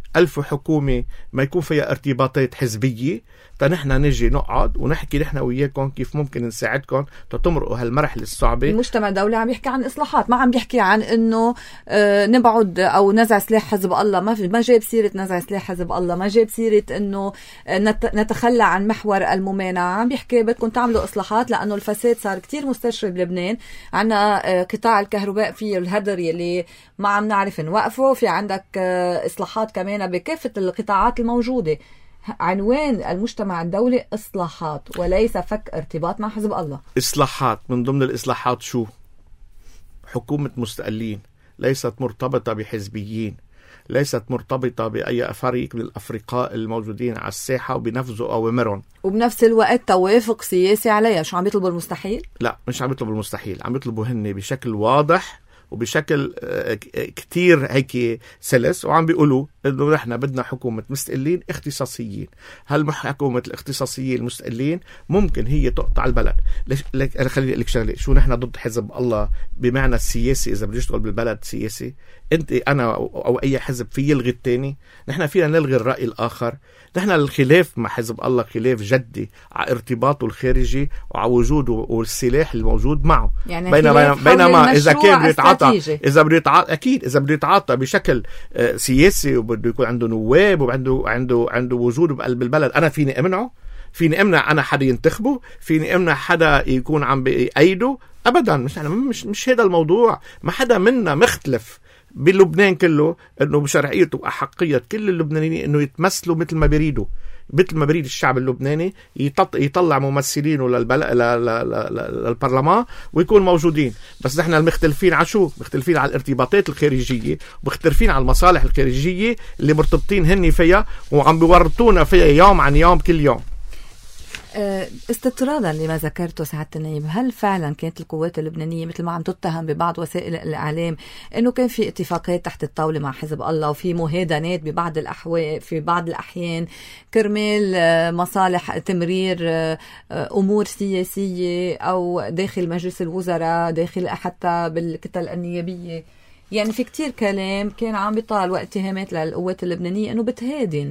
ألف حكومة ما يكون فيها ارتباطات حزبية، فنحن نجي نقعد ونحكي نحن وياكم كيف ممكن نساعدكم تتمرقوا هالمرحلة الصعبة. المجتمع الدولي عم يحكي عن إصلاحات، ما عم يحكي عن إنه آه نبعد أو نزع سلاح حزب الله. ما في ما جايب سيرة نزع سلاح حزب الله، ما جايب سيرة إنه نت نتخلى عن محور الممانعة. عم بيحكي بدكم تعملوا إصلاحات لأنه الفساد صار كتير مستشري بلبنان. عنا آه قطاع الكهرباء فيه الهدر يلي ما عم نعرف نوقفه، في عندك آه إصلاحات كمان بكافة القطاعات الموجودة. عنوان المجتمع الدولي إصلاحات وليس فك ارتباط مع حزب الله. إصلاحات، من ضمن الإصلاحات شو؟ حكومة مستقلين ليست مرتبطة بحزبيين، ليست مرتبطة بأي فريق من الأفرقاء الموجودين على الساحة وبنفذوا أوامرهم، وبنفس الوقت توافق سياسي عليها. شو عم يطلبوا المستحيل؟ لا، مش عم يطلبوا المستحيل، عم يطلبوا هن بشكل واضح وبشكل كتير هيك سلس، وعم بيقولوا انه نحن بدنا حكومة مستقلين اختصاصيين. هل حكومة الاختصاصيين المستقلين ممكن هي تقطع البلد؟ ليش لك خليني اقول لك شغله، شو نحن ضد حزب الله بمعنى السياسي؟ اذا بدي اشتغل بالبلد سياسي، انت انا او اي حزب في يلغي الثاني؟ نحن فينا نلغي الراي الاخر. نحن الخلاف مع حزب الله خلاف جدي على ارتباطه الخارجي وعلى وجوده والسلاح الموجود معه. يعني بينما بينما اذا كان بده يتعاطى، اذا بده يتعاطى اكيد اذا بده يتعاطى بشكل آه سياسي وبده يكون عنده نواب وعنده عنده عنده وجود بقلب البلد، انا فيني امنعه؟ فيني امنع انا حدا ينتخبه؟ فيني امنع حدا يكون عم بيأيده؟ ابدا. مش مش مش هذا الموضوع. ما حدا منا مختلف بلبنان كله انه بشرعيه واحقيه كل اللبنانيين انه يتمثلوا مثل ما بيريدوا، مثل ما بريد الشعب اللبناني يطلع ممثلينه للبرلمان ويكون موجودين. بس نحن المختلفين على شو؟ مختلفين على الارتباطات الخارجية، مختلفين على المصالح الخارجية اللي مرتبطين هني فيها وعم بيورطونا فيها يوم عن يوم كل يوم. استطرادا لما ذكرته سعادة النائب، هل فعلا كانت القوات اللبنانية مثل ما عم تتهم ببعض وسائل الإعلام أنه كان في اتفاقات تحت الطاولة مع حزب الله وفي مهادنات ببعض الأحوال في بعض الأحيان كرمال مصالح تمرير أمور سياسية أو داخل مجلس الوزراء، داخل حتى بالكتل النيابية؟ يعني في كتير كلام كان عم بيطال واتهامات للقوات اللبنانية أنه بتهادن.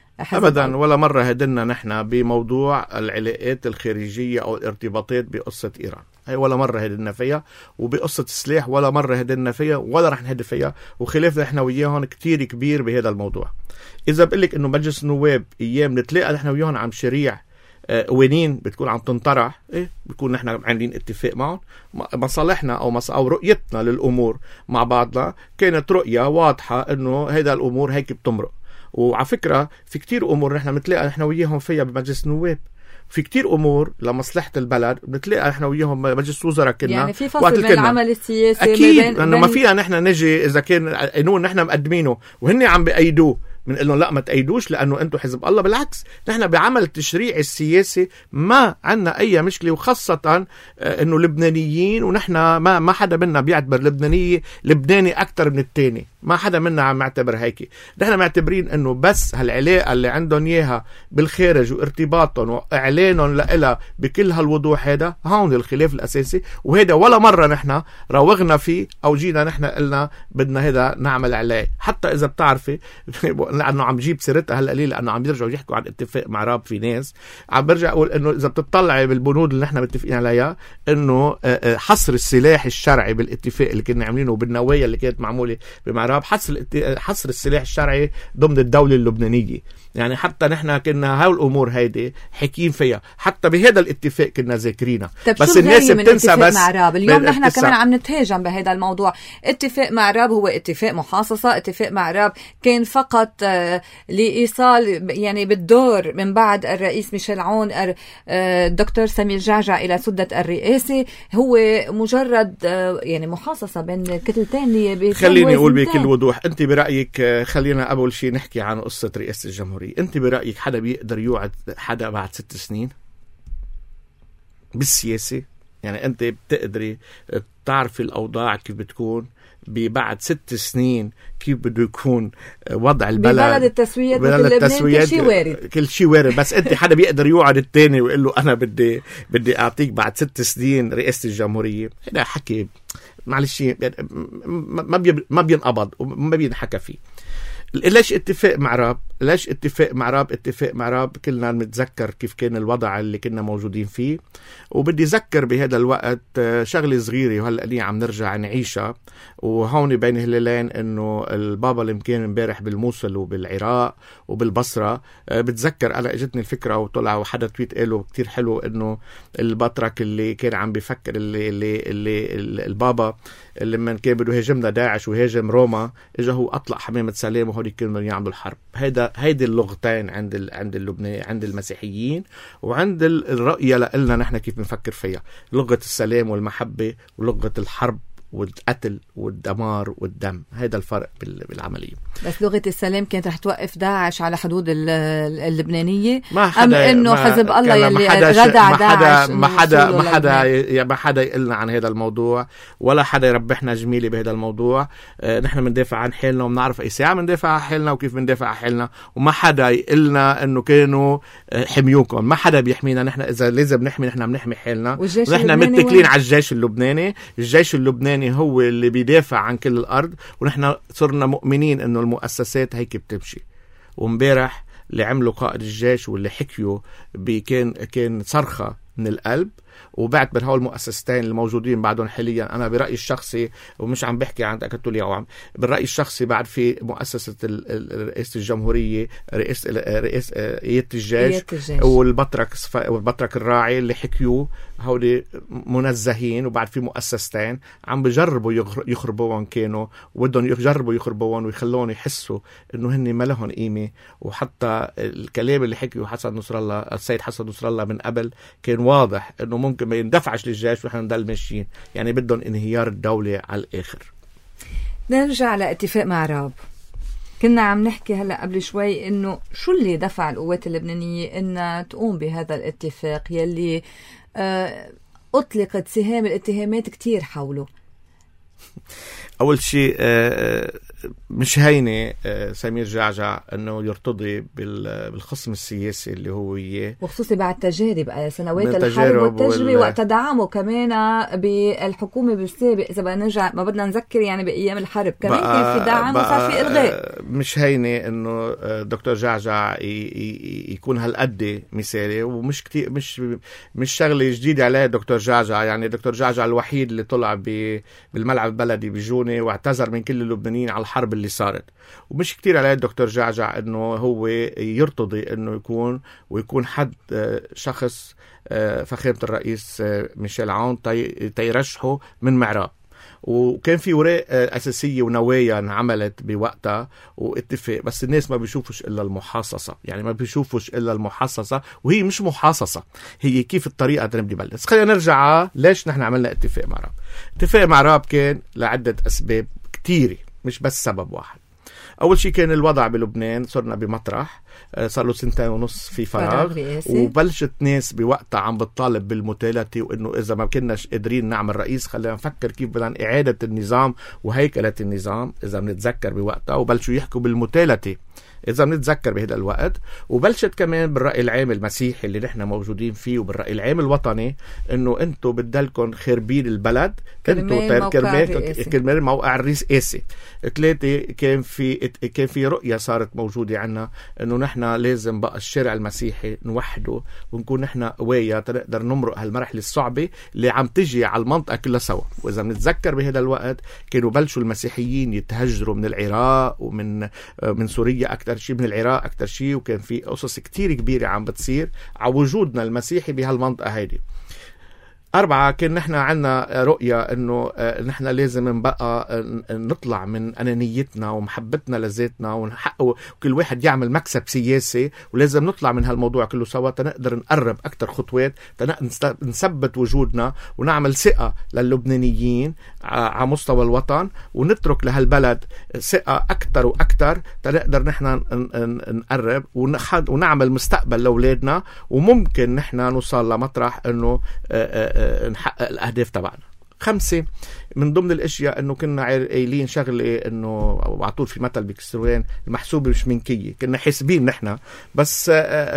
أبدا ولا مرة هدنا نحن بموضوع العلاقات الخارجية أو الارتباطات بقصة إيران، هي ولا مرة هدنا فيها، وبقصة السلاح ولا مرة هدنا فيها ولا رح نهد فيها، وخلافنا نحن وياهم كتير كبير بهذا الموضوع. إذا بقلك إنه مجلس النواب أيام نتلاقى نحن وياهم عم شريع قوانين بتكون عم تنطرح، إيه بيكون نحن عاملين اتفاق معهم، مصالحنا أو مص أو رؤيتنا للأمور مع بعضنا كانت رؤية واضحة إنه هذا الأمور هيك بتمرق. وعلى فكرة في كتير أمور نحن بنتلاقى نحن وياهم فيها بمجلس النواب، في كتير أمور لمصلحة البلد بنتلاقى نحن وياهم مجلس وزراء كنا، يعني في فصل بين العمل السياسي أكيد بين أنه ما فيها نحن نجي إذا كان قانون نحن مقدمينه وهن عم بأيدوه من إنه لا ما تأيدوش لأنه أنتم حزب الله. بالعكس نحن بعمل التشريع السياسي ما عنا أي مشكلة، وخاصة إنه لبنانيين ونحن ما ما حدا منا بيعتبر لبنانية لبناني أكتر من التاني، ما حدا منا عم يعتبر هيك. نحن معتبرين إنه بس هالعلاقة اللي عندهم إياها بالخارج وارتباطهم وإعلانهم لها بكل هالوضوح هذا هون الخلاف الأساسي، وهذا ولا مرة نحن راوغنا فيه أو جينا نحن قلنا بدنا هذا نعمل عليه. حتى إذا بتعرفي لأنه عم جيب سيرتها هلا ليه، لأنه عم يرجعوا يحكوا عن اتفاق مع راب في ناس، عم برجع أقول إنه إذا بتطلعي بالبنود اللي نحن متفقين عليها إنه حصر السلاح الشرعي بالاتفاق اللي كنا عاملينه بالنوايا اللي كانت معمولة بمعراب، حصر حصر السلاح الشرعي ضمن الدولة اللبنانية. يعني حتى نحن كنا هاي الأمور هيدي حكيين فيها، حتى بهذا الاتفاق كنا ذاكرينها. بس الناس بتنسى بس مع راب. اليوم نحن كمان عم نتهاجم بهذا الموضوع. اتفاق مع راب هو اتفاق محاصصة، اتفاق مع راب كان فقط لإيصال يعني بالدور من بعد الرئيس ميشيل عون الدكتور سمير جعجع إلى سدة الرئاسة، هو مجرد يعني محاصصة بين كتلتين نيابيتين. خليني أقول بكل وضوح، أنت برأيك خلينا أول شيء نحكي عن قصة رئاسة الجمهورية. أنت برأيك حدا بيقدر يوعد حدا بعد ست سنين بالسياسة؟ يعني أنت بتقدري تعرفي الأوضاع كيف بتكون ببعد ست سنين، كيف بده يكون وضع البلد ببلد التسويات مثل لبنان؟ كل شيء وارد، كل شيء وارد. بس انت حدا بيقدر يوعد التاني ويقول له انا بدي بدي اعطيك بعد ست سنين رئاسة الجمهورية؟ هذا حكي معلش ما بي ما بينقبض وما بينحكى فيه. ليش اتفاق مع راب؟ ليش اتفاق مع راب؟ اتفاق مع راب كلنا متذكر كيف كان الوضع اللي كنا موجودين فيه، وبدي ذكر بهذا الوقت شغلة صغيرة وهلأ عم نرجع نعيشها. وهون بين هلالين انه البابا اللي كان امبارح بالموصل وبالعراق وبالبصرة، بتذكر انا اجتني الفكرة وطلع وحدا تويت قاله كتير حلو، انه البطرك اللي كان عم بيفكر اللي, اللي, اللي, اللي البابا اللي من كان بده يهاجمنا داعش ويهاجم روما، اجى هو اطلق حمامة سلام وهودي كانوا يعملوا الحرب. هيدا هيدي اللغتين عند ال عند اللبنان عند المسيحيين وعند الرؤية لنا نحن كيف بنفكر فيها، لغة السلام والمحبة ولغة الحرب والقتل والدمار والدم. هذا الفرق بالعملية. بس لغة السلام كانت رح توقف داعش على حدود اللبنانية، ما حدا أم إنه حزب الله يلي ردع داعش؟ ما حدا ما حدا ما حدا يقلنا عن هذا الموضوع، ولا حدا يربحنا جميلة بهذا الموضوع. اه نحن بندافع عن حالنا وبنعرف أي ساعة بندافع عن حالنا وكيف بندافع عن حالنا، وما حدا يقلنا إنه كانوا حميوكم. ما حدا بيحمينا. نحن إذا لازم نحمي نحن بنحمي حالنا، ونحن متكلين على الجيش اللبناني. الجيش اللبناني هو اللي بيدافع عن كل الأرض، ونحن صرنا مؤمنين إنه المؤسسات هيك بتمشي. ومبارح اللي عملوا قائد الجيش واللي حكيوا كان كان صرخة من القلب. وبعتبر هول المؤسستين الموجودين بعدهم حاليا، أنا برأيي الشخصي ومش عم بحكي عن تأكدتولي أو عم بالرأي الشخصي، بعد في مؤسسة رئيس الجمهورية رئيس رئيس قيادة الجيش والبطرك والبطرك الراعي اللي حكيوا هودي منزهين. وبعد في مؤسستين عم بجربوا يخربوهم كانوا ودهم يجربوا يخربوهم ويخلون يحسوا إنه هن ما لهم قيمة. وحتى الكلام اللي حكيوا حسن نصر الله السيد حسن نصر الله من قبل كان واضح إنه ممكن ما يندفعش للجيش ونحن نضل ماشيين، يعني بدهم انهيار الدولة على الآخر. نرجع لاتفاق مع راب. كنا عم نحكي هلأ قبل شوي إنه شو اللي دفع القوات اللبنانية إنها تقوم بهذا الاتفاق يلي آه أطلقت سهام الاتهامات كتير حوله. أول شيء مش هينة سمير جعجع أنه يرتضي بالخصم السياسي اللي هو إياه، وخصوصي بعد تجارب سنوات الحرب والتجربة وال... وقت دعمه كمان بالحكومة بالسابق. إذا بدنا نرجع ما بدنا نذكر يعني بأيام الحرب كمان كان في دعم وصار في إلغاء. مش هينة أنه دكتور جعجع يكون هالقد مثالي، ومش كتير مش مش شغلة جديدة عليه دكتور جعجع. يعني دكتور جعجع الوحيد اللي طلع بالملعب البلدي بجونة واعتذر من كل اللبنانيين على الحرب اللي صارت. ومش كتير عليه الدكتور جعجع انه هو يرتضي انه يكون ويكون حد شخص فخامة الرئيس ميشيل عون تيرشحه من معراب. وكان في وراء أساسية ونوايا انعملت بوقتها واتفاق، بس الناس ما بيشوفوش إلا المحاصصة. يعني ما بيشوفوش إلا المحاصصة، وهي مش محاصصة، هي كيف الطريقة تنبدي بلد. خلينا نرجع ليش نحن عملنا اتفاق مع راب. اتفاق مع راب كان لعدة أسباب كتيرة، مش بس سبب واحد. أول شيء كان الوضع بلبنان، صرنا بمطرح صار له سنتين ونص في فراغ، وبلشت ناس بوقتها عم بتطالب بالمتالتة، وإنه إذا ما كناش قادرين نعمل رئيس خلينا نفكر كيف بدنا إعادة النظام وهيكلة النظام إذا بنتذكر بوقتها. وبلشوا يحكوا بالمتالتة إذا بنتذكر بهذا الوقت. وبلشت كمان بالرأي العام المسيحي اللي نحن موجودين فيه وبالرأي العام الوطني إنه أنتوا بدلكن خربين البلد، أنتوا كرمال موقع الرئاسي. ثلاثة كان في كان في رؤية صارت موجودة عنا إنه نحن لازم بقى الشارع المسيحي نوحده ونكون نحن قوية تقدر نمرق هالمرحلة الصعبة اللي عم تجي على المنطقة كلها سوا. وإذا بنتذكر بهذا الوقت كانوا بلشوا المسيحيين يتهجروا من العراق ومن من سوريا أكثر شيء، من العراق أكثر شيء، وكان في قصص كتير كبيرة عم بتصير على وجودنا المسيحي بهالمنطقة هيدي. أربعة كان نحن عنا رؤية إنه نحن لازم نبقى نطلع من أنانيتنا ومحبتنا لذاتنا ونحقق وكل واحد يعمل مكسب سياسي، ولازم نطلع من هالموضوع كله سوا تنقدر نقرب أكتر خطوات، نثبت وجودنا ونعمل ثقة للبنانيين على مستوى الوطن، ونترك لهالبلد ثقة أكتر وأكتر تنقدر نحن نقرب ونعمل مستقبل لأولادنا. وممكن نحن نوصل لمطرح إنه نحقق الأهداف تبعنا. خمسة من ضمن الاشياء انه كنا قايلين شغله انه وعطول في مثل بكسروان المحسوبه مش منكيه، كنا حاسبين نحن بس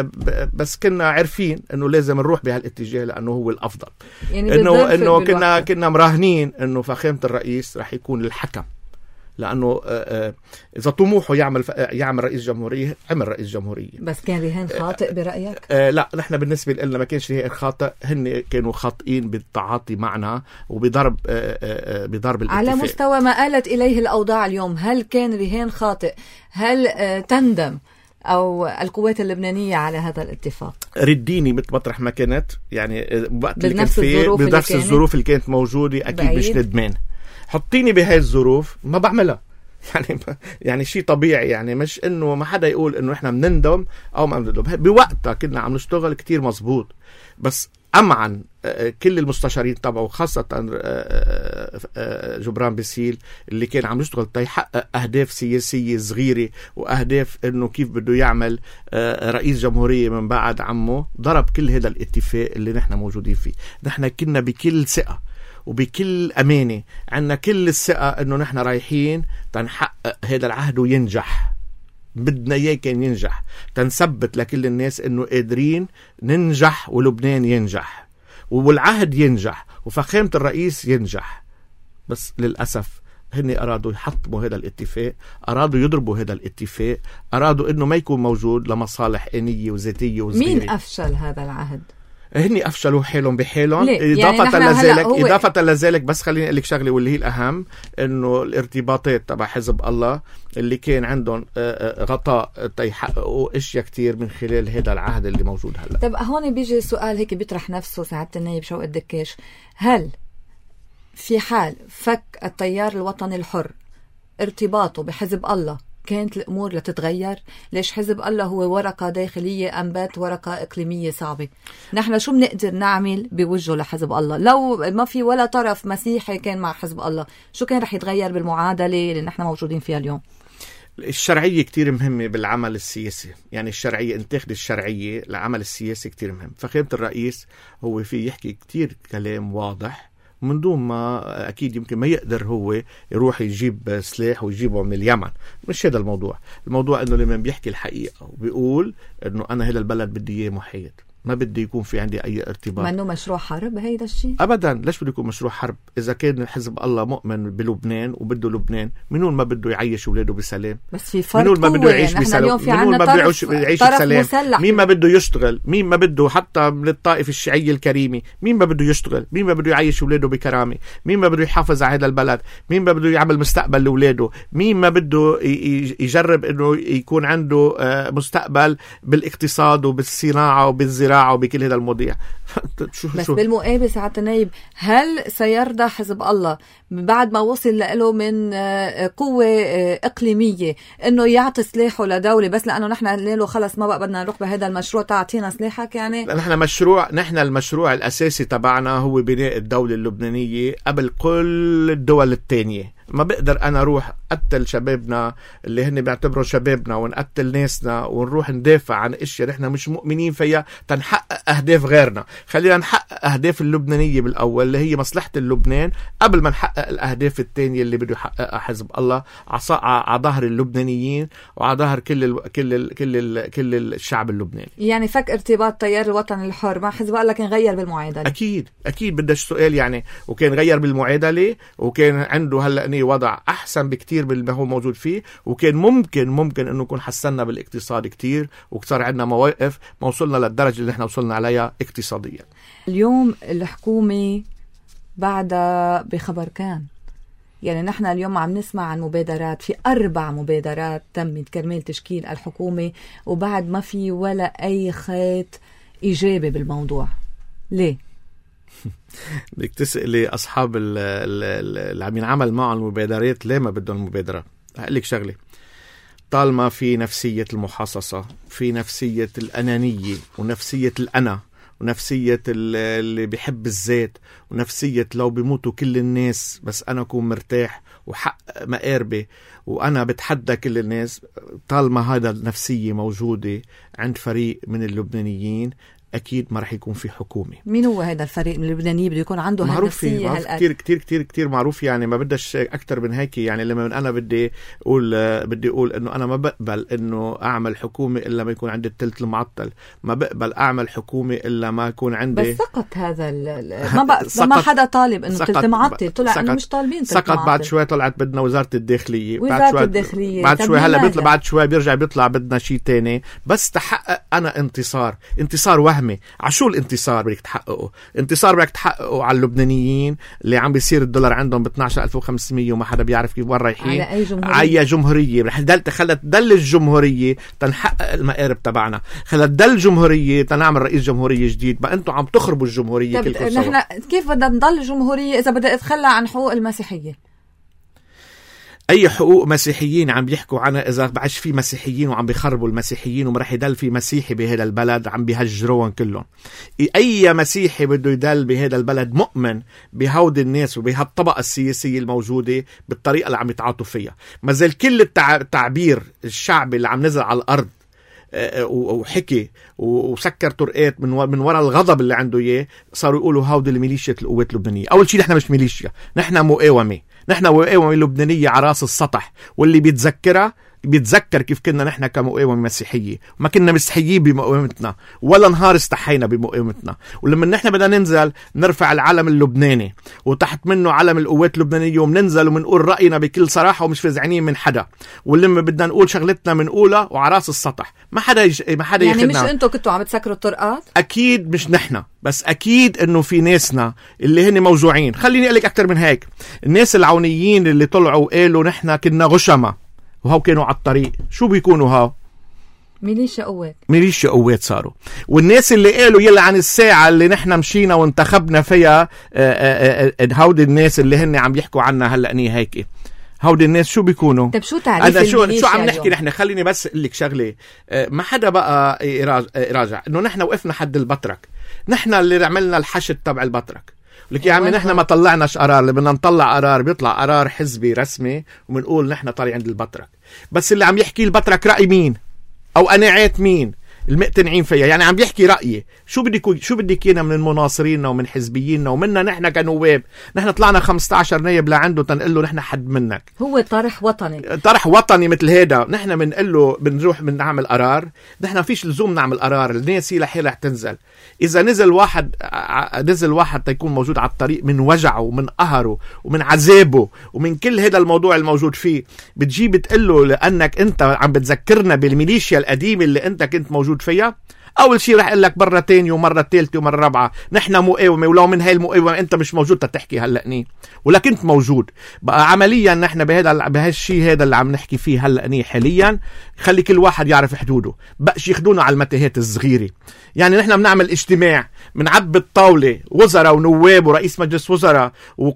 بس كنا عارفين انه لازم نروح بهالاتجاه لانه هو الافضل. يعني انه انه كنا كنا مراهنين انه فخامه الرئيس رح يكون الحكم لأنه إذا طموحه يعمل يعمل رئيس جمهورية عمل رئيس جمهورية. بس كان رهان خاطئ برأيك؟ آه لا، نحن بالنسبة لنا ما كانش رهان خاطئ، هن كانوا خاطئين بالتعاطي معنا وبضرب آه آه بضرب الاتفاق. على مستوى ما آلت إليه الأوضاع اليوم، هل كان رهان خاطئ؟ هل آه تندم أو القوات اللبنانية على هذا الاتفاق؟ رديني مطرح ما كانت، يعني وقت اللي بنفس كان فيه الظروف بنفس اللي الظروف اللي كانت موجودة أكيد بعيد. مش ندمان. حطيني بهاي الظروف ما بعملها. يعني يعني شيء طبيعي، يعني مش انه ما حدا يقول انه احنا بنندم او ما بنندم. بوقتها كنا عم نشتغل كتير مزبوط، بس امعن كل المستشارين تبعه خاصة جبران باسيل اللي كان عم يشتغل تيحقق اهداف سياسية صغيرة واهداف انه كيف بده يعمل رئيس جمهورية من بعد عمه، ضرب كل هذا الاتفاق اللي نحن موجودين فيه. نحن كنا بكل ثقة وبكل أمانة، عنا كل الثقة أنه نحن رايحين تنحقق هذا العهد وينجح. بدنا إياه كان ينجح، تنثبت لكل الناس أنه قادرين ننجح ولبنان ينجح والعهد ينجح وفخامة الرئيس ينجح. بس للأسف هن أرادوا يحطموا هذا الاتفاق، أرادوا يضربوا هذا الاتفاق، أرادوا أنه ما يكون موجود لمصالح آنية وذاتية وصغيرة. مين أفشل هذا العهد؟ هني أفشلوا حالهم بحالهم. إضافة يعني لذلك إضافة لذلك بس خليني أقول لك شغلة واللي هي الأهم، إنه الارتباطات تبع حزب الله اللي كان عندهم غطاء تيحققوا أشياء كتير من خلال هذا العهد اللي موجود هلا. طب هون بيجي سؤال هيك بيطرح نفسه سعادة النائب شوقي الدكاش، هل في حال فك التيار الوطني الحر ارتباطه بحزب الله كانت الأمور لتتغير؟ ليش حزب الله هو ورقة داخلية أنبات ورقة إقليمية صعبة؟ نحن شو بنقدر نعمل بوجهه لحزب الله؟ لو ما في ولا طرف مسيحي كان مع حزب الله، شو كان رح يتغير بالمعادلة اللي نحن موجودين فيها اليوم؟ الشرعية كتير مهمة بالعمل السياسي، يعني الشرعية انتخد الشرعية العمل السياسي كتير مهم. فخامة الرئيس هو فيه يحكي كتير كلام واضح من دون ما أكيد يمكن ما يقدر هو يروح يجيب سلاح ويجيبه من اليمن. مش هذا الموضوع. الموضوع أنه لما بيحكي الحقيقة وبيقول أنه أنا هذا البلد بدي إياه محايد، ما بدي يكون في عندي أي ارتباط. ما أنه مشروع حرب هيدا الشيء؟ أبدا. ليش بده يكون مشروع حرب؟ إذا كان حزب الله مؤمن بلبنان وبده لبنان، منون ما بده يعيش أولاده بسلام؟ بس في فرق منون ما بده يعيش بسلام؟ منون ما بده يعيش بسلام؟ مين ما بده يشتغل؟ مين ما بده حتى من الطائفة الشيعية الكريمة؟ مين ما بده يشتغل؟ مين ما بده يعيش أولاده بكرامة؟ مين ما بده يحافظ على هذا البلد؟ مين ما بده يعمل مستقبل لأولاده؟ مين ما بده يجرب إنه يكون عنده مستقبل بالاقتصاد وبالصناعة وبالزراعة وبكل هذا المواضيع؟ بس شو. بالمقابل سعادة النائب، هل سيرضى حزب الله بعد ما وصل له من قوة إقليمية إنه يعطي سلاحه لدولة بس لأنه نحن له خلص ما بقى بدنا نروح بهذا المشروع تعطينا سلاحك؟ يعني نحن مشروع نحن المشروع الأساسي تبعنا هو بناء الدولة اللبنانية قبل كل الدول التانية. ما بقدر أنا أروح قتل شبابنا اللي هن بيعتبروا شبابنا ونقتل ناسنا ونروح ندافع عن اشياء نحن مش مؤمنين فيها تنحقق أهداف غيرنا. خلينا نحقق أهداف اللبنانية بالأول اللي هي مصلحة اللبنان قبل ما نحقق الأهداف التانية اللي بده يحققها حزب الله على ظهر اللبنانيين وعلى ظهر كل ال كل ال كل ال كل الشعب اللبناني. يعني فك ارتباط تيار الوطن الحر مع حزب الله كان غير بالمعادلة. أكيد أكيد بدش سؤال يعني، وكان غير بالمعادلة وكان عنده هلا وضع أحسن بكتير بالما هو موجود فيه، وكان ممكن ممكن إنه نكون حسنا بالاقتصاد كتير وكتر عندنا مواقف ما وصلنا للدرجة اللي احنا وصلنا عليها اقتصاديا. اليوم الحكومة بعدها بخبر كان، يعني نحن اليوم عم نسمع عن مبادرات، في أربع مبادرات تمت كرمال تشكيل الحكومة وبعد ما في ولا أي خيط إيجابي بالموضوع. ليه؟ بدك تسألي أصحاب اللي عم ينعمل معهم المبادرات ليه ما بدهم المبادرة. هقول لك شغلة، طالما في نفسية المحاصصة، في نفسية الأنانية ونفسية الأنا ونفسية اللي بيحب الذات ونفسية لو بيموتوا كل الناس بس أنا أكون مرتاح وحق مقاربي وأنا بتحدى كل الناس، طالما هذا النفسية موجودة عند فريق من اللبنانيين أكيد ما رح يكون في حكومة. مين هو هذا الفريق اللبناني بده يكون عنده هالنفسية هالقد؟ كتير كتير كتير كتير معروف يعني، ما بدش أكتر من هيك يعني. لما أنا بدي أقول بدي أقول إنه أنا ما بقبل إنه أعمل حكومة إلا ما يكون عندي التلت المعطل، ما بقبل أعمل حكومة إلا ما يكون عندي. بس سقط هذا ما بقى سقط ما حدا طالب إنه التلت معطل، طلع إنه مش طالبين تلت سقط. بعد شوي طلعت بدنا وزارة الداخلية، وزارة بعد الداخلية بعد شوي هلا بيطلع بعد شوي بيرجع بيطلع بدنا شيء تاني. بس تحقق أنا انتصار انتصار وهمي. عشو الانتصار بدك تحققه؟ انتصار بدك تحققه على اللبنانيين اللي عم بيصير الدولار عندهم ب اثني عشر ألف وخمسمية وما حدا بيعرف كيف وين رايحين. على أي جمهورية؟ على جمهورية رح دل تخلت دل الجمهورية تنحقق المقارب تبعنا، خلت دل جمهورية تنعمل رئيس جمهورية جديد. بقى انتم عم تخربوا الجمهورية كلكم سوا. نحن كيف بدنا نضل جمهورية إذا بدأ اتخلى عن حقوق المسيحية؟ أي حقوق مسيحيين عم بيحكوا عنها إذا بعش في مسيحيين وعم بيخربوا المسيحيين وما رح يدل في مسيحي بهذا البلد عم بيهجروهم كلهم. أي مسيحي بده يدل بهذا البلد مؤمن بهود الناس وبهالطبقة السياسية الموجودة بالطريقة اللي عم يتعاطوا فيها. ما زال كل التعبير الشعبي اللي عم نزل على الأرض وحكي وسكر طرقات من من وراء الغضب اللي عنده اياه، صاروا يقولوا هودي الميليشيا القوات اللبنانيه. اول شيء نحن مش ميليشيا، نحن مقاومه، نحن مقاومه لبنانيه على راس السطح. واللي بيتذكرها بيتذكر كيف كنا نحن كمقاومة مسيحية، ما كنا مسيحيين بمقاومتنا ولا نهار استحينا بمقاومتنا. ولما نحن بدنا ننزل نرفع العلم اللبناني وتحت منه علم القوات اللبنانية ومننزل ومنقول رأينا بكل صراحة ومش فزعانين من حدا، ولما بدنا نقول شغلتنا منقولها وعلى راس السطح ما حدا يج... ما حدا يعني ياخدنا. مش انتوا كنتوا عم تسكروا الطرقات؟ اكيد مش نحن، بس اكيد انه في ناسنا اللي هن موجوعين. خليني اقول لك اكثر من هيك، الناس العونيين اللي طلعوا وقالوا نحن كنا غشمة وهو كانوا على الطريق، شو بيكونوا هاو؟ ميليشيا قوات. ميليشيا قوات صاروا. والناس اللي قالوا يلا عن الساعة اللي نحن مشينا وانتخبنا فيها هودي الناس اللي هن عم يحكوا عنا هلأ ني هيك، هودي الناس شو بيكونوا؟ طب شو تعريف أنا شو شو عم نحكي نحن؟ خليني بس اقول لك شغله، ما حدا بقى يراجع انه نحن وقفنا حد البطرك، نحن اللي عملنا الحشد تبع البطرك. لك يا عمي نحن ما طلعناش قرار، اللي بدنا نطلع قرار بيطلع قرار حزبي رسمي وبنقول نحن طالع عند البطرك. بس اللي عم يحكي البطرك رأي مين او قناعات مين المقتنعين فيها؟ يعني عم بيحكي رأيي. شو بدك شو بدك ايانا من مناصريننا ومن حزبييننا ومنا نحن كنواب؟ نحن طلعنا خمسة عشر نايب لعنده تنقول له نحن حد منك. هو طرح وطني، طرح وطني مثل هيدا. نحن بنقول له بنروح بنعمل قرار، نحن ما فيش لزوم نعمل قرار، الناس هي لحالها تنزل. اذا نزل واحد نزل واحد تيكون موجود على الطريق من وجعه ومن قهره ومن عذابه ومن كل هذا الموضوع الموجود فيه، بتجي بتقول له لانك انت عم بتذكرنا بالميليشيا القديمه اللي انت كنت موجود فيها. اول شيء رح اقول لك مرة تانية ومرة ثالثة ومرة رابعة نحن مقاومة، ولو من هاي المقاومة انت مش موجود تتحكي هلأني ولا كنت موجود. بقى عمليا نحن بهذا بهالشيء هذا اللي عم نحكي فيه هلأني حاليا، خلي كل واحد يعرف حدوده، بقش ياخدونا على المتاهات الصغيرة. يعني نحن بنعمل اجتماع بنعبي الطاولة وزراء ونواب ورئيس مجلس وزراء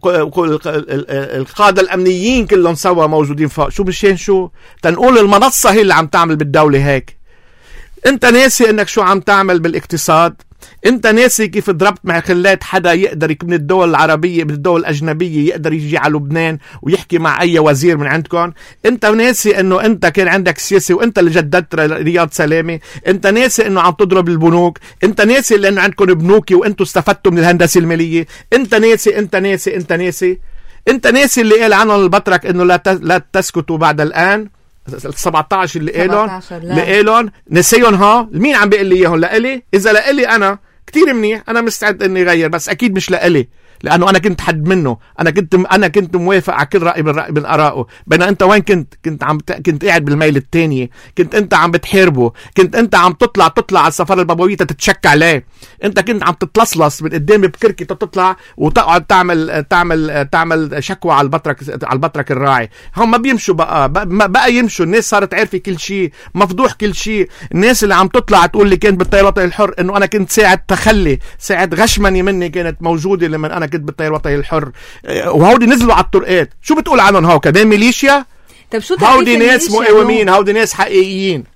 والقادة الأمنيين كلهم سوا موجودين فوق. شو مشان شو تنقول المنصة هي اللي عم تعمل بالدولة هيك؟ انت ناسي انك شو عم تعمل بالاقتصاد؟ انت ناسي كيف ضربت مع خلات حدا يقدر من الدول العربية من الدول الأجنبية يقدر يجي على لبنان ويحكي مع أي وزير من عندكم؟ انت ناسي انه انت كان عندك سياسة وانت اللي جددت رياض سلامة؟ انت ناسي انه عم تضرب البنوك؟ انت ناسي لانه عندكم بنوكي وانتوا استفدتوا من الهندسة المالية؟ انت ناسي انت ناسي انت ناسي انت ناسي اللي قال عنهم البطرك انه لا لا تسكتوا بعد الآن؟ سبعة عشر اللي قالون اللي قالون نسيون. ها مين عم بيقول لي اياهم؟ لإلي؟ اذا لإلي انا كتير منيح، انا مستعد اني غير، بس اكيد مش لإلي لانه انا كنت حد منه. انا كنت انا كنت موافق على كل راي من راي من ارائه. بينما انت وين كنت؟ كنت عم كنت قاعد بالميل الثانيه، كنت انت عم بتحاربه، كنت انت عم تطلع تطلع على السفاره البابويه تتشكى عليه، انت كنت عم تتلصلص من قدام بكركي تطلع وتقعد تعمل تعمل تعمل شكوى على البطرك على البطرك الراعي. هم ما بيمشوا بقى بقى, بقى يمشوا. الناس صارت عارفه كل شيء، مفضوح كل شيء. الناس اللي عم تطلع تقول لي كانت بالتيار الوطني الحر انه انا كنت ساعه تخلي ساعه غشمني مني كانت موجوده لما انا كنت بالتيار الوطني الحر، وهودي نزلوا على الطرقات. شو بتقول عنهم؟ هاو كمان ميليشيا؟ طب شو هودي ناس مقاومين، هودي ناس حقيقيين.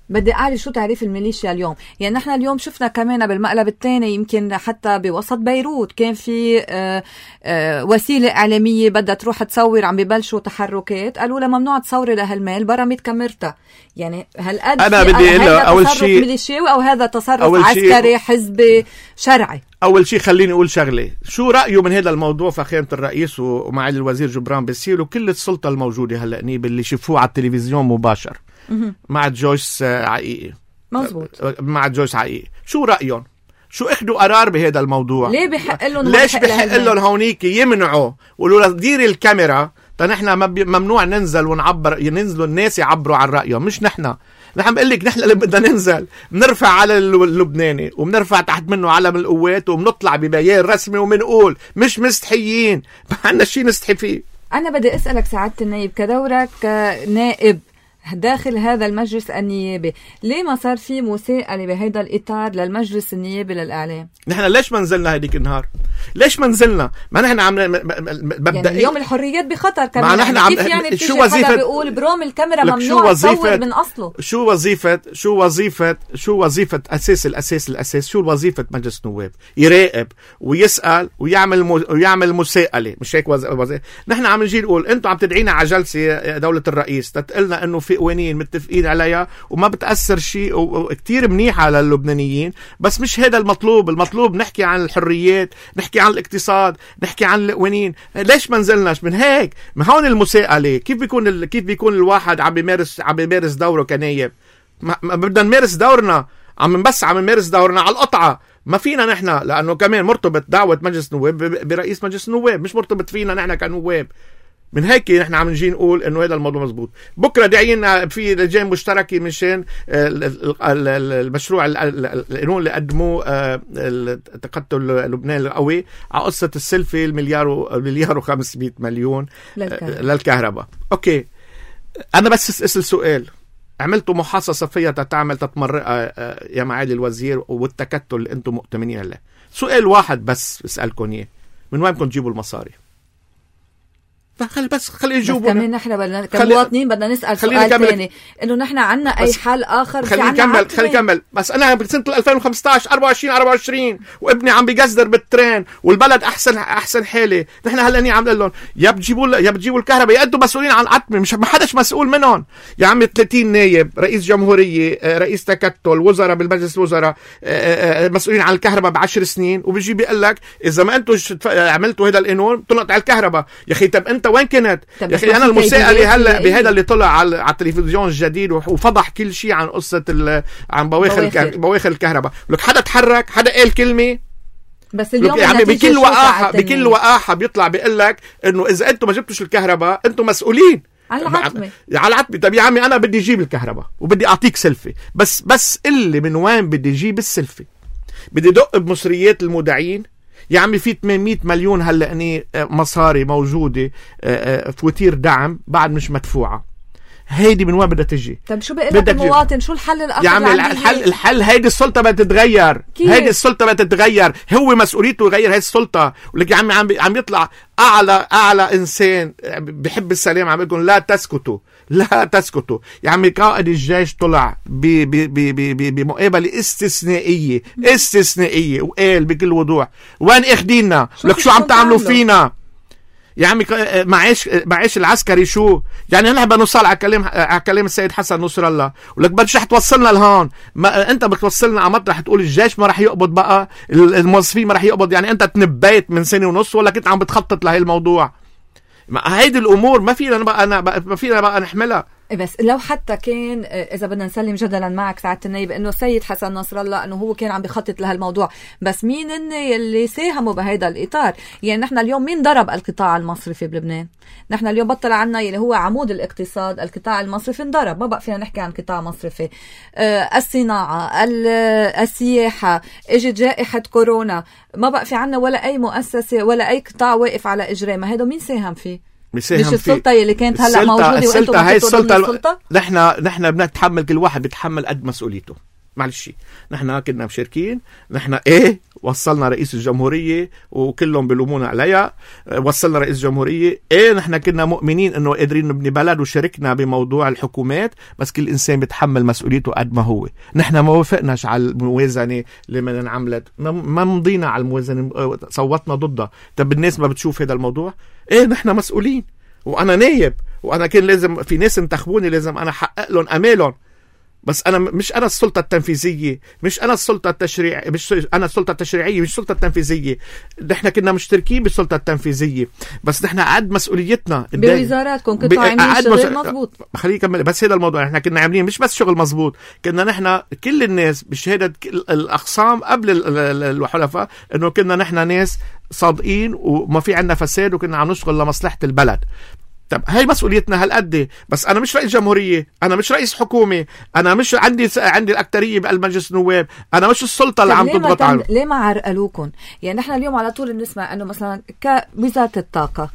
بدي أعرف شو تعريف الميليشيا اليوم. يعني نحن اليوم شفنا كمان بالمقلب الثاني يمكن حتى بوسط بيروت كان في آآ آآ وسيلة إعلامية بدها تروح تصور، عم ببلشوا تحركات، قالوا لها ممنوع تصوري لهالمال برا مية كاميرتا. يعني هل أنا بدي أقول أول شيء ميليشياوي أو هذا تصرف عسكري حزبي شرعي؟ أول شيء خليني أقول شغلة، شو رأيه من هذا الموضوع فخامة الرئيس ومعالي الوزير جبران باسيل وكل السلطة الموجودة هلأ نيب اللي شفوه على التلفزيون مباشر مع جويس عقيقي؟ مزبوط، مع جويس عقيقي، شو رأيهم؟ شو اخدوا قرار بهذا الموضوع؟ ليه بحق لهم؟ ليش بحق لهم هونيك يمنعوا وقولوا له ديري الكاميرا؟ فنحن ممنوع ننزل ونعبر، ينزلوا الناس يعبروا عن رأيهم مش نحن. نحن بقول لك نحن اللي بدنا ننزل بنرفع على اللبناني وبنرفع تحت منه علم القوات وبنطلع ببيان رسمي وبنقول مش مستحيين، ما عندنا شيء نستحي فيه. أنا بدي أسألك سعادة النائب كدورك نائب داخل هذا المجلس النيابي، ليه ما صار في مساءلة بهذا الإطار للمجلس النيابي للإعلام؟ نحن ليش ما نزلنا هذيك النهار؟ ليش ما نزلنا؟ ما نحن عم مبدأ يعني اليوم الحريات بخطر كمان. نحن عم... كيف يعني شو وظيفة بيقول بروم الكاميرا ممنوع تصور من أصله؟ شو وظيفة شو وظيفة شو وظيفة أساس الأساس الأساس شو وظيفة مجلس النواب؟ يراقب ويسأل ويعمل م... ويعمل مساءلة، مش هيك وظيفة؟ نحن عم نجي نقول أنتم عم تدعينا على جلسة دولة الرئيس تتقلنا إنه في قوانين متفقين عليها وما بتأثر شيء وكتير منيحة للبنانيين، بس مش هذا المطلوب. المطلوب نحكي عن الحريات، نحكي عن الاقتصاد، نحكي عن القوانين. ليش ما نزلناش من هيك؟ ما هون المساءلة. كيف بيكون ال... كيف بيكون الواحد عم بيمارس عم بيمارس دوره كنايب؟ ما, ما بدنا نمارس دورنا، عم بس عم نمارس دورنا على القطعة. ما فينا نحن، لأنه كمان مرتبط دعوة مجلس النواب برئيس مجلس النواب، مش مرتبط فينا نحن كنواب. من هيك نحن عم نجي نقول انه هذا الموضوع مزبوط. بكره داعيين في لجان مشتركه مشان المشروع القانون اللي قدموه تقتل لبنان القوي على قصه السلفه المليار مليار وخمسمائة مليون للكهرباء. للكهرباء. اوكي، انا بس اسال سؤال، عملتوا محاصصه فيها تتعمل تتمرق يا معالي الوزير والتكتل اللي انتم مؤتمنين له؟ سؤال واحد بس اسالكم اياه، من وين بدكم تجيبوا المصاري؟ خلي بس خلي يجاوبوا. كمان نحن بدنا كمواطنين بدنا نسال سؤال ثاني، انه نحن عنا اي حل اخر؟ خلينا نكمل خلينا نكمل بس انا بسنه ألفين وخمسة عشر أربعة وعشرين أربعة وعشرين وابني عم بيقصدر بالترين والبلد احسن احسن حاله. نحن هلا عم نقول لهم يا بتجيبوا يا بتجيبوا الكهرباء يا انتم مسؤولين عن العتمه، مش ما حدش مسؤول منهم. يا عمي ثلاثين نايب، رئيس جمهوريه، رئيس تكتل، وزراء بالمجلس الوزراء مسؤولين عن الكهرباء بعشر سنين، وبيجي بيقول لك اذا ما انتم عملتوا هذا القانون تنقطع الكهرباء. يا اخي طب انت وين كنت؟ يا اخي انا المساءله هلا بهذا اللي طلع على على التلفزيون الجديد وفضح كل شيء عن قصه عن بواخر بواخر الكهرباء. لك حدا تحرك، حدا قال كلمه؟ بس اليوم يعني بكل وقاحه بكل وقاحه بيطلع بيقول لك انه اذا انتم ما جبتوش الكهرباء انتم مسؤولين على العتمه. على العتمه. طب يا عمي انا بدي اجيب الكهرباء وبدي اعطيك سلفه، بس بس اللي من وين بدي اجيب السلفه؟ بدي دق بمصريات المودعين. يا عمي في ثمانمائة مليون هلأني مصاري موجودة فواتير دعم بعد مش مدفوعة. هيدي من وين بدها تجي؟ طب شو بقول لك المواطن؟ شو الحل الآخر؟ يا عمي الحل الحل هيدي السلطة بدها تتغير. هيدي السلطة بدها تتغير، هو مسؤوليته يغير هاي السلطة. ولك يا عمي عم عم يطلع أعلى أعلى إنسان بحب السلام عم يقول لا تسكتوا لا تسكتوا. يا عمي قائد الجيش طلع بمقابلة استثنائية استثنائية وقال بكل وضوح وين اخدينا؟ لك شو عم تعملوا فينا؟ يا عمي معيش معيش العسكري شو يعني؟ نحن بنوصل على كلام على كلام السيد حسن نصر الله، ولك بدش رح توصلنا لهون. ما انت بتوصلنا على مطرح تقول الجيش ما رح يقبض بقى، الموظفين ما رح يقبض. يعني انت تنبيت من سنه ونص ولا كنت عم بتخطط لهي الموضوع؟ هيدي الامور ما فينا بقى أنا بقى ما فينا بقى نحملها. بس لو حتى كان اذا بدنا نسلم جدلا معك سعاده النائب انه السيد حسن نصر الله انه هو كان عم بيخطط لهالموضوع، بس مين اللي ساهموا بهذا الاطار؟ يعني نحن اليوم مين ضرب القطاع المصرفي بلبنان؟ نحن اليوم بطل عنا اللي هو عمود الاقتصاد، القطاع المصرفي انضرب، ما بقى فينا نحكي عن قطاع مصرفي. آه الصناعه، السياحه، اجت جائحه كورونا، ما بقى في عنا ولا اي مؤسسه ولا اي قطاع واقف على اجريه. ما هذا مين ساهم فيه؟ مش السلطة اللي كانت هلأ موجودة وانتم هاي السلطة. نحن نحن بنتحمل، كل واحد بيتحمل قد مسؤوليته. معلش نحن كنا مشاركين، نحن ايه وصلنا رئيس الجمهورية وكلهم بلومونا عليها. وصلنا رئيس الجمهورية، ايه نحن كنا مؤمنين انه قادرين نبني بلد وشاركنا بموضوع الحكومات، بس كل انسان بيتحمل مسؤوليته قد ما هو. نحن ما وافقناش على الموازنة اللي من انعملت، ما مضينا على الموازنة، صوتنا ضدها. طب الناس ما بتشوف هذا الموضوع؟ ايه نحن مسؤولين، وانا نايب، وانا كان لازم في ناس انتخبوني لازم انا احقق لهم امالهم. بس انا مش انا السلطه التنفيذيه، مش انا السلطه التشريع مش انا السلطه التشريعيه، مش السلطه التنفيذيه. نحن كنا مشتركين بالسلطه التنفيذيه، بس نحن قد مسؤوليتنا بوزاراتكم كنتوا عاملين شغل مزبوط. خليني اكمل بس هذا الموضوع. نحن كنا عاملين مش بس شغل مزبوط، كنا نحن كل الناس بشهاده الاخصام قبل الحلفاء انه كنا نحن ناس صادقين وما في عندنا فساد، وكنا عم نشتغل لمصلحه البلد. طب هاي مسؤوليتنا هالقد. بس انا مش رئيس جمهوريه، انا مش رئيس حكومه، انا مش عندي عندي الاكتريه بقلب مجلس النواب، انا مش السلطه اللي عم تضغط على. ليه ما عرقلوكم؟ يعني نحن اليوم على طول بنسمع انه مثلا كوزاره الطاقه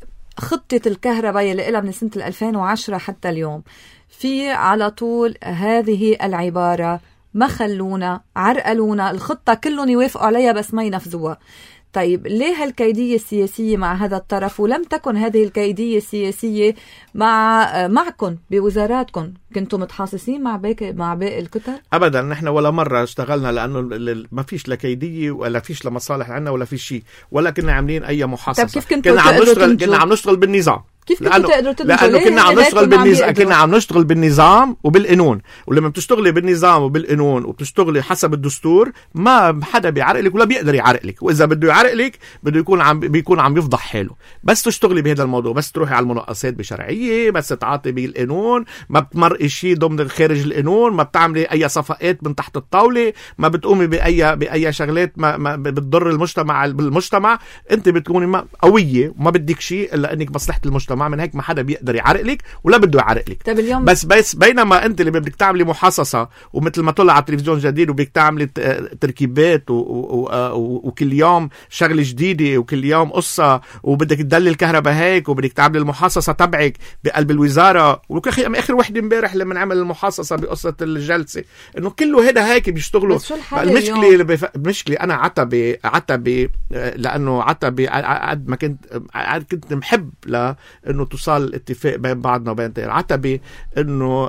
خطه الكهرباء اللي لها من سنه ألفين وعشرة حتى اليوم، في على طول هذه العباره: ما خلونا، عرقلونا، الخطه كلهم يوافقوا عليها بس ما ينفذوها. طيب ليه هالكيدية السياسية مع هذا الطرف، ولم تكن هذه الكيدية السياسية مع معكم بوزاراتكم؟ كنتم متحاصصين مع باقي مع باقي الكتل؟ ابدا. نحن ولا مره اشتغلنا لانه ما فيش لا كيديه ولا فيش لمصالح عنا ولا في شيء، ولا كنا عاملين اي محاصصه. طيب كيف كنتوا كنا عم نشتغل كنا عم نشتغل بالنظام. كيف كنتوا تقدروا تدرسوا؟ لانه كنا عم نشتغل بالنظام، كنا عم نشتغل بالنظام وبالقانون. ولما بتشتغلي بالنظام وبالقانون وبتشتغلي حسب الدستور، ما حدا بيعرقلك ولا بيقدر يعرقلك، واذا بده يعرقلك بده يكون عم بيكون عم يفضح حاله. بس تشتغلي بهذا الموضوع، بس تروحي على المناقصات بشرعيه، بس تعاطي بالقانون، ما بتمرقي شيء ضمن خارج القانون، ما بتعملي اي صفقات من تحت الطاوله، ما بتقومي باي باي شغلات ما, ما بتضر المجتمع بالمجتمع. انت بتكوني قويه وما بدك شيء الا انك مصلحه المجتمع. من هيك ما حدا بيقدر يعرقلك ولا بده يعرقلك. طيب اليوم بس بس بينما انت اللي بدك تعملي محاصصه، ومثل ما طلع على التلفزيون جديد وبدك تعملي تركيبات و... و... و... وكل يوم شغله جديده وكل يوم قصه، وبدك تدلي الكهرباء هيك، وبدك تعملي المحاصصه تبعك بقلب الوزاره. وكخي اخر وحده امبارح لما نعمل المحاصصه بقصه الجلسه، انه كله هذا هيك بيشتغلوا. المشكله اللي بف... المشكله انا عتبي عتبي لانه عتبي قد ما كنت كنت محب ل انه توصل الاتفاق بين بعضنا وبين تيار عتبي، انه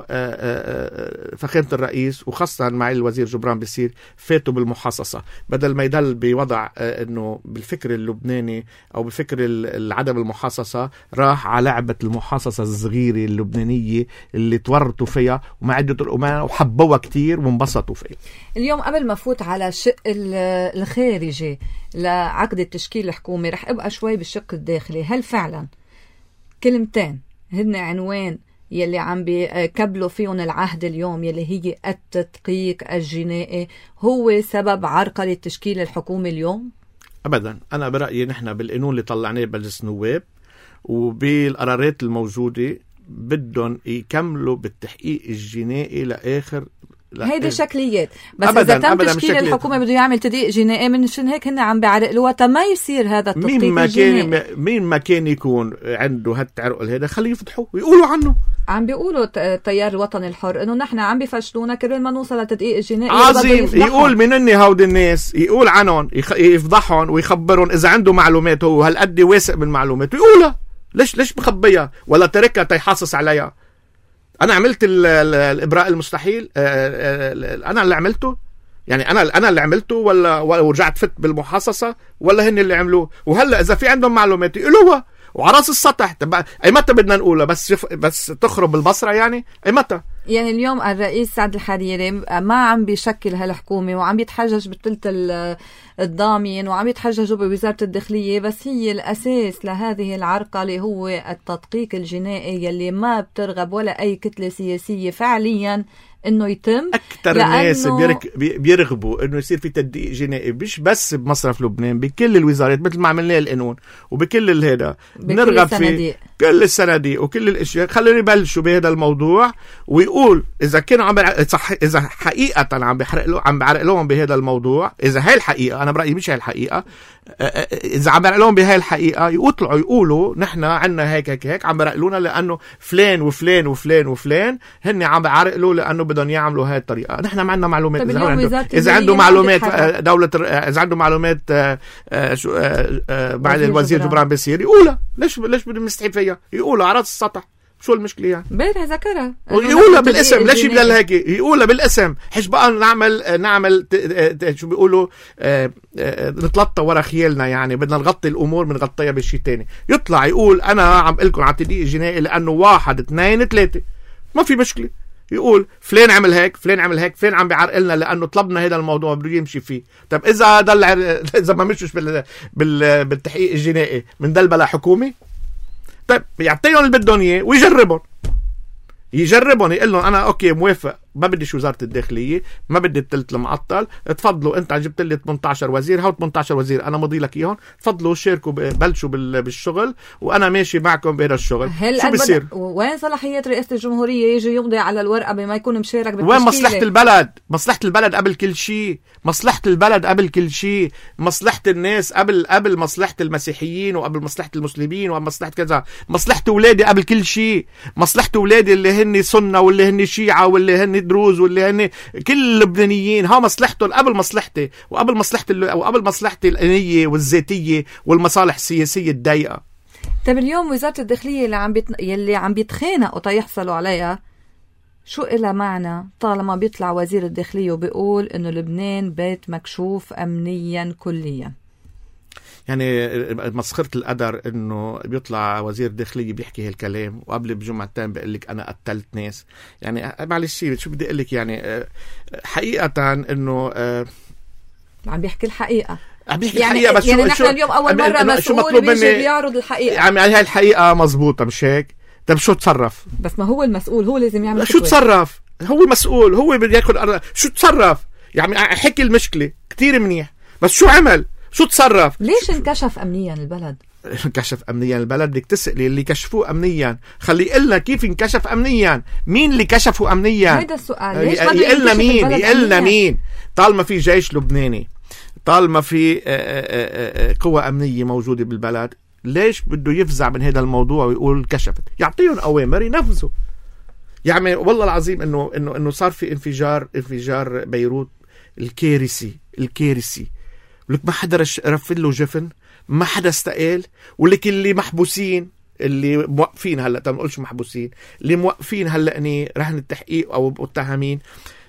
فخامة الرئيس وخاصة مع الوزير جبران بيصير فاتوا بالمحاصصة، بدل ما يدل بوضع انه بالفكر اللبناني او بفكر العدم المحاصصة، راح على لعبة المحاصصة الصغيرة اللبنانية اللي تورطوا فيها وما عدة الأمانة وحبوها كتير وانبسطوا فيها. اليوم قبل ما فوت على الشق الخارجي لعقد التشكيل الحكومي، رح ابقى شوي بالشق الداخلي. هل فعلا كلمتين هن عنوان يلي عم بيكبلوا فيهم العهد اليوم، يلي هي التدقيق الجنائي، هو سبب عرقلة التشكيل الحكومي اليوم؟ أبدا. أنا برأيي نحن بالقانون اللي طلعناه بمجلس النواب وبالقرارات الموجودة بدهم يكملوا بالتحقيق الجنائي لآخر. هيدي شكليات، بس إذا تم تشكيل الحكومة بده يعمل تدقيق جنائي، من شن هيك هن عم بيعرقلوها تما يصير هذا التدقيق مين ما الجنائي. كان مين ما كان يكون عنده هالتعرقل هذا خليه يفتحوه ويقولوا عنه. عم بيقولوا التيار الوطني الحر انه نحن عم بفشلونا كرمال ما نوصل للتدقيق الجنائي. عظيم. يقول منني هود الناس، يقول عنهم، يفضحهم ويخبرهم. اذا عنده معلومات هو هالقد واثق من معلوماته يقولها. ليش ليش مخبيها ولا تركها تيحاصص عليها؟ انا عملت الابراء المستحيل، انا اللي عملته يعني انا انا اللي عملته ولا ورجعت فت بالمحاصصه ولا هن اللي عملوه؟ وهلا اذا في عندهم معلومات يقولوها وعلى راس السطح. طب اي متى بدنا نقولها؟ بس بس تخرب البصره يعني اي متى؟ يعني اليوم الرئيس سعد الحريري ما عم بيشكل هالحكومة وعم يتحجج بالثلث الضامن وعم يتحججوا بوزارة الداخلية، بس هي الأساس لهذه العرقلة هو التدقيق الجنائي يلي ما بترغب ولا أي كتلة سياسية فعليا انه يتم. اكثر ناس بيرك بيرغبوا انه يصير في تدقيق جنائي، مش بس بمصرف لبنان، بكل الوزارات مثل ما عملنا القانون وبكل الهيدا بنرغب في كل الصناديق وكل الاشياء. خلينا يبلشوا بهذا الموضوع ويقول اذا كانوا عم اذا حقيقه عم بيحرق له عم بيعرق لهم بهذا الموضوع، اذا هي الحقيقه. انا برايي مش هي الحقيقه. اذا عم بيعملون بهاي الحقيقه يطلعوا يقولوا نحن عنا هيك هيك هيك عم بيعقلونا لانه فلان وفلان وفلان وفلان هن عم بيعرقلوا لانه بدهم يعملوا هاي الطريقه. نحن ما عندنا معلومات. اذا عنده اذا عنده معلومات دوله اذا عنده معلومات بعد الوزير جبران باسيل يقولها. ليش ليش بدهم نستحي فيها؟ يقولها على راس السطح. شو المشكله يعني؟ امبارح ذكرها يقولها بالاسم. ليش بدل هيك يقولها بالاسم؟ حش بقى نعمل نعمل شو بيقولوا اه اه نتلطى ورا خيالنا، يعني بدنا نغطي الامور بنغطيها بشيء تاني. يطلع يقول انا عم قل لكم على التدقيق الجنائي لانه واحد اثنين ثلاثه، ما في مشكله. يقول فلان عمل هيك فلان عمل هيك فلان عم بيعرقلنا لانه طلبنا هذا الموضوع بده يمشي فيه. طب اذا ضل اذا ما مشوش بال... بال... بالتحقيق الجنائي من دل بلا حكومه، طيب يعطيهم اللي بدهم اياه ويجربهم يجربهم يقول لهم انا اوكي موافق، ما بديش وزاره الداخليه، ما بدي الثلث المعطل، تفضلوا انت جبت لي ثمانية عشر وزير، هاو ثمانية عشر وزير انا مضي لك اياهم، تفضلوا شاركوا بلشوا بالشغل وانا ماشي معكم بهذا الشغل. شو بصير؟ وين صلاحيات رئاسه الجمهوريه يجي يمضي على الورقه بما يكون مشارك بالتشكيله؟ وين مصلحه البلد؟ مصلحه البلد قبل كل شيء، مصلحه البلد قبل كل شيء، مصلحه الناس قبل قبل مصلحه المسيحيين وقبل مصلحه المسلمين وقبل مصلحه كذا، مصلحه اولادي قبل كل شيء، مصلحه اولادي اللي هن سنه واللي هن شيعه واللي هن دروز واللي هن كل اللبنانيين، ها مصلحتهم قبل مصلحتي وقبل مصلحتي وقبل مصلحتي الانيه والذاتيه والمصالح السياسيه الضيقه. طيب اليوم وزاره الداخليه اللي عم بيت... يلي عم بيتخانقوا تيحصلوا عليها، شو إلها معنى طالما بيطلع وزير الداخليه وبيقول انه لبنان بيت مكشوف امنيا كليا؟ يعني مسخرة القدر انه بيطلع وزير الداخلية بيحكي هالكلام وقبل بجمعتين بيقول لك انا قتلت ناس. يعني معلش شو بدي اقول لك، يعني حقيقة انه عم بيحكي الحقيقة عم بيحكي يعني الحقيقة. بس يعني شو نحن اليوم اول مرة مسؤول بيجي بيعرض الحقيقة. يعني هاي الحقيقة مزبوطة مش هيك؟ طب شو تصرف؟ بس ما هو المسؤول، هو لازم يعمل شو تصرف؟ هو مسؤول، هو بده ياكل أرض. شو تصرف؟ يعني حكي المشكلة كتير منيح بس شو عمل؟ شو تصرف؟ ليش انكشف امنيا البلد؟ انكشف امنيا البلد؟ بدك تسالي اللي كشفوه امنيا، خلي يقلنا كيف انكشف امنيا، مين اللي كشفوا امنيا؟ هيدا السؤال. ليش ما يقلنا مين؟ يقلنا مين؟ طالما في جيش لبناني، طالما في قوة امنية موجودة بالبلد، ليش بده يفزع من هذا الموضوع ويقول كشفت؟ يعطيهم اوامر ينفذوا. يعني والله العظيم انه انه انه صار في انفجار انفجار بيروت الكارثي الكارثي، ولك ما حدا رفض له جفن، ما حدا استقال، ولك اللي محبوسين اللي موقفين هلا، ما نقولش محبوسين، اللي موقفين هلا اني رهن التحقيق او متهمين،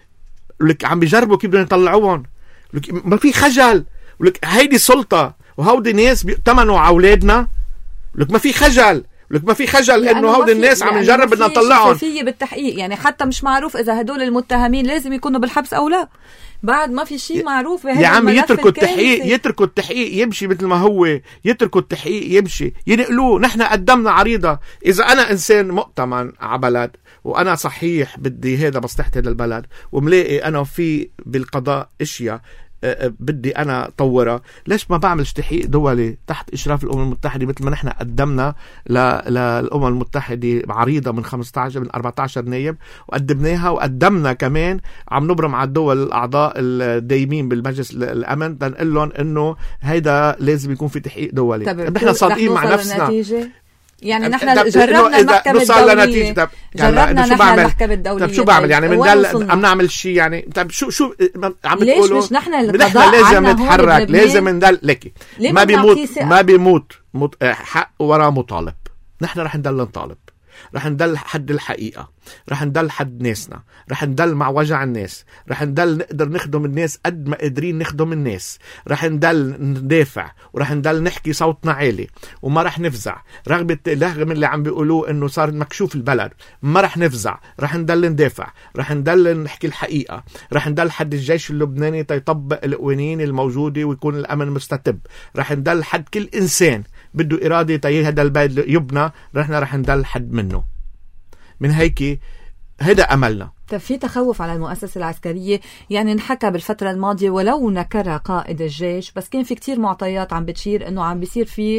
ولك عم بيجربوا كيف بدهم يطلعوهم، ولك ما في خجل، ولك هيدي سلطه وهودي ناس بيؤتمنوا على اولادنا، ولك ما في خجل، لك ما في خجل انه هودي الناس عم نجرب بدنا نطلعهم. شفافيه بالتحقيق، يعني حتى مش معروف اذا هدول المتهمين لازم يكونوا بالحبس او لا، بعد ما في شيء معروف. يا عم يتركوا التحقيق، يتركوا التحقيق يمشي مثل ما هو، يتركوا التحقيق يمشي، ينقلوه. نحن قدمنا عريضة. إذا أنا إنسان مؤتمن على بلد وأنا صحيح بدي هذا مصلحة هذا البلد وملاقي أنا في بالقضاء إشياء بدي أنا طورها، ليش ما بعمل تحقيق دولي تحت إشراف الأمم المتحدة مثل ما نحن قدمنا للأمم المتحدة عريضة من خمسة عشر من أربعة عشر نايب وقدمناها، وقدمنا كمان عم نبرم على الدول الأعضاء الدايمين بالمجلس الأمن تنقل لهم إنه هيدا لازم يكون في تحقيق دولي. نحن صادقين مع نفسنا. يعني نحن جربنا المحكمة الدولية، جربنا نحن المحكمة الدولية. طب شو بعمل يعني من دل عم نعمل شيء يعني؟ طب شو شو عم بتقولوا؟ ليش مش نحن القضاء لازم نتحرك، لازم ندل لكي ما بيموت ما بيموت حق ورا مطالب. نحن رح ندل نطالب، رح ندل حد الحقيقة، رح ندل حد ناسنا، رح ندل مع وجع الناس، رح ندل نقدر نخدم الناس قد ما قادرين نخدم الناس، رح ندل ندافع ورح ندل نحكي صوتنا عالي وما رح نفزع رغم رغم اللي عم بيقولوه انه صار مكشوف البلد. ما رح نفزع، رح ندل ندافع، رح ندل نحكي الحقيقة، رح ندل حد الجيش اللبناني تيطبق القوانين الموجودة ويكون الأمن مستتب، رح ندل حد كل إنسان بده إرادة تي هذا البلد يبنى، نحن رح ندل حد منه. من هيك هذا أملنا. طيب في تخوف على المؤسسة العسكرية، يعني انحكى بالفترة الماضية ولو نكر قائد الجيش، بس كان في كتير معطيات عم بتشير انه عم بيصير في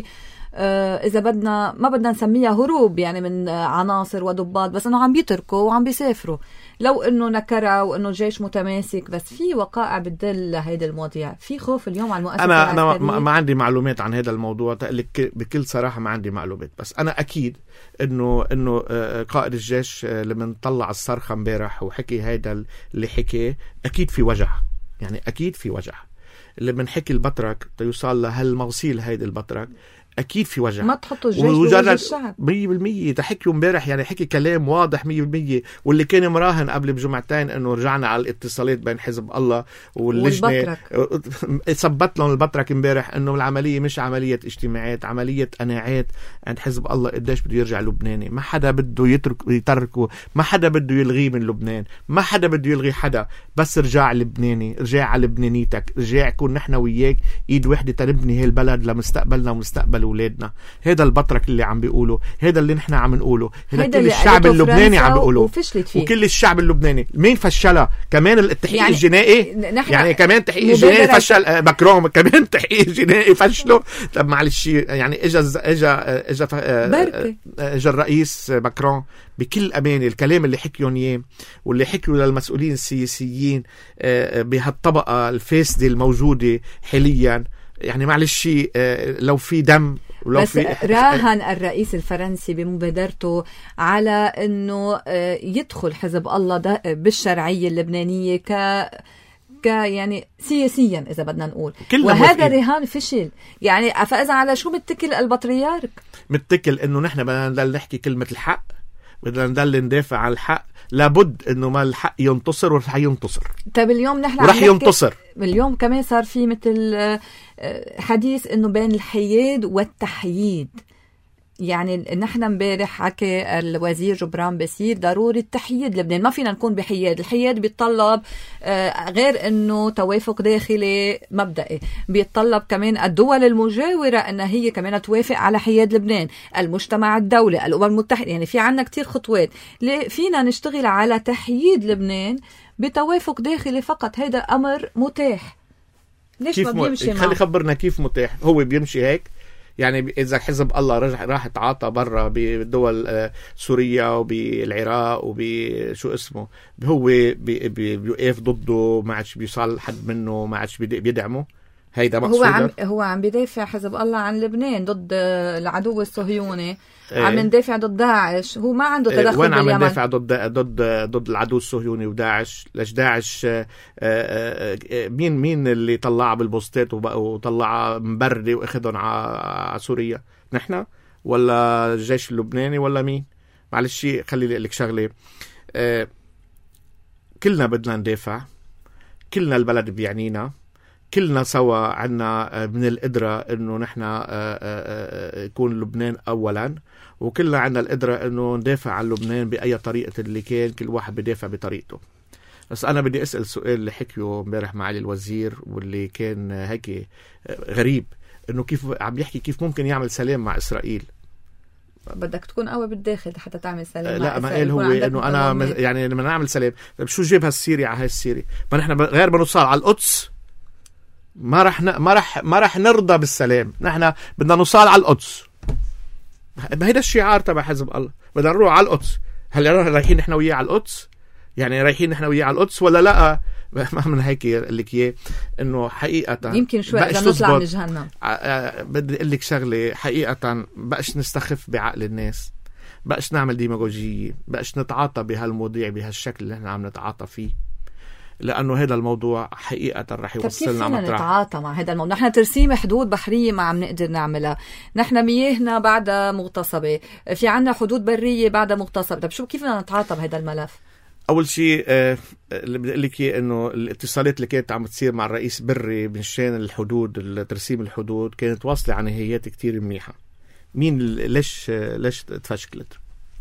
آه إذا بدنا ما بدنا نسميها هروب يعني من عناصر وضباط، بس إنه عم بيتركوا وعم بيسافروا، لو إنه نكرة وإنه الجيش متماسك. بس في وقائع بتدل لهيدا المواضيع، في خوف اليوم على المؤسسة أنا العسكرية. أنا ما عندي معلومات عن هذا الموضوع، تقلك بكل صراحة ما عندي معلومات، بس أنا أكيد إنه إنه قائد الجيش لما طلع الصرخة امبارح وحكي هيدا اللي حكي، أكيد في وجع، يعني أكيد في وجع. اللي بنحكي البطرك تيوصل لهالموصيل هيدا البطرك، أكيد في وجع. ما تحطوا الجيش بوجه الشعب مية بالمية. تحكيوا امبارح يعني حكي كلام واضح مية بالمية، واللي كان مراهن قبل بجمعتين انه رجعنا على الاتصالات بين حزب الله واللجنة، ثبت لهم البطرك امبارح انه العملية مش عملية اجتماعات، عملية قناعات عند حزب الله قديش بده يرجع لبناني. ما حدا بده يترك يتركه، ما حدا بده يلغيه من لبنان، ما حدا بده يلغي حدا، بس رجع لبناني، رجع على لبنانيتك، رجع كون نحن وياك ايد وحدة تنبني هي البلد لمستقبلنا ومستقبل أولادنا. هذا البطرك اللي عم بيقوله، هذا اللي نحن عم نقوله، هذا كل الشعب اللبناني عم بيقوله، وكل الشعب اللبناني. مين فشلها؟ كمان التحقيق يعني الجنائي، يعني كمان تحقيق الجنائي فشل ماكرون، كمان تحقيق الجنائي فشله. طب معلش يعني اجى اجى اجى اجى الرئيس ماكرون بكل أمانة، الكلام اللي حكيون اياه واللي حكيوا للمسؤولين السياسيين بهالطبقة الفاسدة الموجودة حاليا، يعني معلش لو في دم ولو بس في راهن الرئيس الفرنسي بمبادرته على انه يدخل حزب الله بالشرعية اللبنانية ك ك يعني سياسيا اذا بدنا نقول، وهذا رهان فشل. يعني فاذا على شو متكل البطريرك؟ متكل انه نحن بدنا نضل نحكي كلمة الحق، بدنا نضل ندافع عن الحق، لابد انه ما الحق ينتصر ورح ينتصر. طيب اليوم نحن ورح ينتصر. اليوم كمان صار في مثل حديث انه بين الحياد والتحييد. يعني نحن امبارح حكى الوزير جبران باسيل ضروري التحييد لبنان، ما فينا نكون بحياد. الحياد بيتطلب غير انه توافق داخلي مبدئي، بيتطلب كمان الدول المجاورة انها هي كمان توافق على حياد لبنان، المجتمع الدولي، الامم المتحدة. يعني في عنا كتير خطوات فينا نشتغل على تحييد لبنان بتوافق داخلي فقط. هذا امر متاح. ليش ما بيمشي؟ خلي خبرنا كيف متاح. هو بيمشي هيك يعني إذا حزب الله رجع راح تعاطى برا بدول سوريا وبالعراق وبشو اسمه، هو بي بي بيوقف ضده، ما عادش بيصال حد منه، ما عادش بيدعمه. هيدا مقصود. هو عم هو عم بيدافع حزب الله عن لبنان ضد العدو الصهيوني. ايه. عم ندافع ضد داعش. هو ما عنده تدخل باليمن. وين عم ندافع ضد ضد ضد العدو الصهيوني وداعش؟ ليش داعش؟ آآ آآ مين مين اللي طلعها بالبوستات وطلعها مبردة واخذهم على سوريا؟ نحن ولا الجيش اللبناني ولا مين؟ معلش خلي لي لك شغله، كلنا بدنا ندافع، كلنا البلد بيعنينا، كلنا سوا عنا من القدرة انه نحن يكون لبنان اولا، وكلنا عنا القدرة انه ندافع عن لبنان باي طريقة اللي كان، كل واحد بدافع بطريقته. بس انا بدي اسأل سؤال اللي حكيه امبارح معالي الوزير واللي كان هيك غريب، انه كيف عم يحكي كيف ممكن يعمل سلام مع اسرائيل. بدك تكون قوي بالداخل حتى تعمل سلام. لا ما قال هو انه انا م... يعني لما نعمل سلام، طيب شو جيب هالسيري على هاي السيري؟ ما نحن غير ما نوصل على القدس ما رح ن... ما رح ما رح نرضى بالسلام، نحن بدنا نوصل على القدس. هيدا الشعار تبع حزب الله، بدنا نروح على القدس. هل رايحين نحن وياه على القدس؟ يعني رايحين نحن وياه على القدس ولا لا؟ ما من هيك لك اياه انه حقيقه يمكن شوي اذا نطلع من جهنم. بدي اقول لك شغله، حقيقه بقاش نستخف بعقل الناس، بقاش نعمل ديماغوجيه، بقاش نتعاطى بهالمواضيع بهالشكل اللي احنا عم نتعاطى فيه، لانه هذا الموضوع حقيقه رح يوصلنا مطرح. نتعاطى مع هذا الموضوع. نحن ترسيم حدود بحريه ما عم نقدر نعملها، نحن مياهنا بعدها مغتصبه، في عنا حدود بريه بعدها مغتصبه. طب شو كيف بدنا نتعاطى بهذا الملف؟ اول شيء آه اللي بدي اقول لك انه الاتصالات اللي كانت عم تصير مع الرئيس بري بشان الحدود، ترسيم الحدود، كانت واصله عن نهايات كتير منيحه. مين ليش ليش تفشكلت؟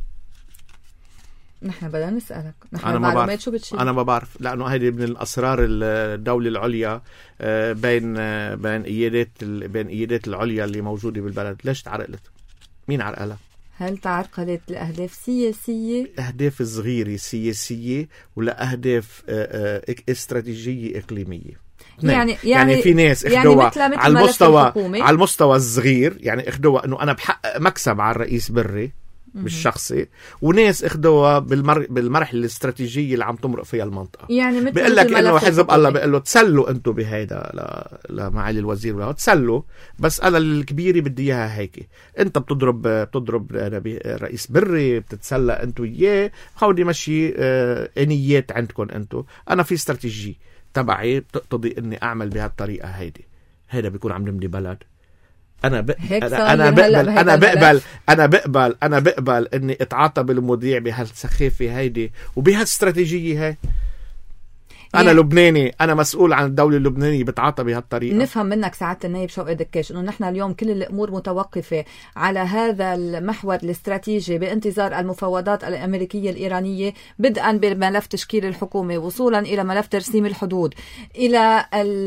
نحن بدنا نسألك. نحن أنا ما بعرف. شو بتشيل؟ أنا ما بعرف، لأنه هذه من الأسرار الدولة العليا بين بين إيادات بين إيادات العليا اللي موجودة بالبلد. ليش تعرقلت؟ مين عرقلها؟ هل تعرقلت لأهداف سياسية؟ أهداف صغيرة سياسية ولا أهداف استراتيجية إقليمية. يعني, يعني يعني في ناس اخدوها يعني على المستوى على المستوى الصغير، يعني اخدوها انه انا بحقق مكسب على الرئيس بري بالشخصي، وناس اخدوها بالمر... بالمرحله الاستراتيجيه اللي عم تمرق فيها المنطقه. يعني مثل بيقول لك انه حزب الله بيقول له تسلوا انتم بهيدا ل... لمعالي الوزير ولا تسلوا، بس انا الكبيره بدي اياها هيك. انت بتضرب بتضرب رئيس بري، بتتسلى انتم اياه، حاولي مشي اه... انيات عندكم انتم. انا في استراتيجيه تبعي بتقتضي اني اعمل بهالطريقه هيدي. هيدا بيكون عم نبني بلد. انا ب... انا انا بقبل انا بقبل انا بقبل انا بقبل اني اتعاطى بالمذيع بهالسخافه هيدي وبهالاستراتيجيه هاي. انا يعني لبناني، انا مسؤول عن الدوله اللبنانيه، بتعاطى بهالطريقه. نفهم منك سعاده النائب شوقي دكاش انه نحن اليوم كل الامور متوقفه على هذا المحور الاستراتيجي بانتظار المفاوضات الامريكيه الايرانيه، بدءا بملف تشكيل الحكومه، وصولا الى ملف ترسيم الحدود، الى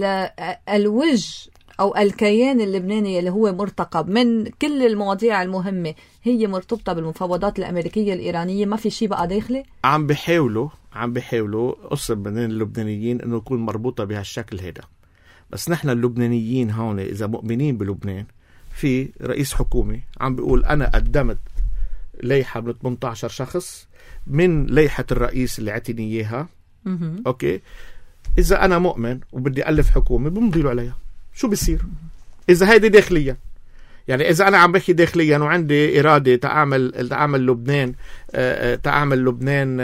الوجه أو الكيان اللبناني اللي هو مرتقب من كل المواضيع المهمة هي مرتبطة بالمفاوضات الأمريكية الإيرانية. ما في شيء بقى داخلي. عم بيحاولوا عم بيحاولوا قصة بين اللبنانيين إنه يكون مربوطة بهالشكل هذا. بس نحن اللبنانيين هون إذا مؤمنين بلبنان، في رئيس حكومة عم بيقول أنا قدمت ليحة من ثمانية عشر شخص من ليحة الرئيس اللي عطيني إياها. أوكي، إذا أنا مؤمن وبدي ألف حكومة بمضي له عليها. شو بيصير إذا هيدي داخليا؟ يعني إذا أنا عم بحكي داخليا وعندي إرادة تعمل تعمل لبنان تعمل لبنان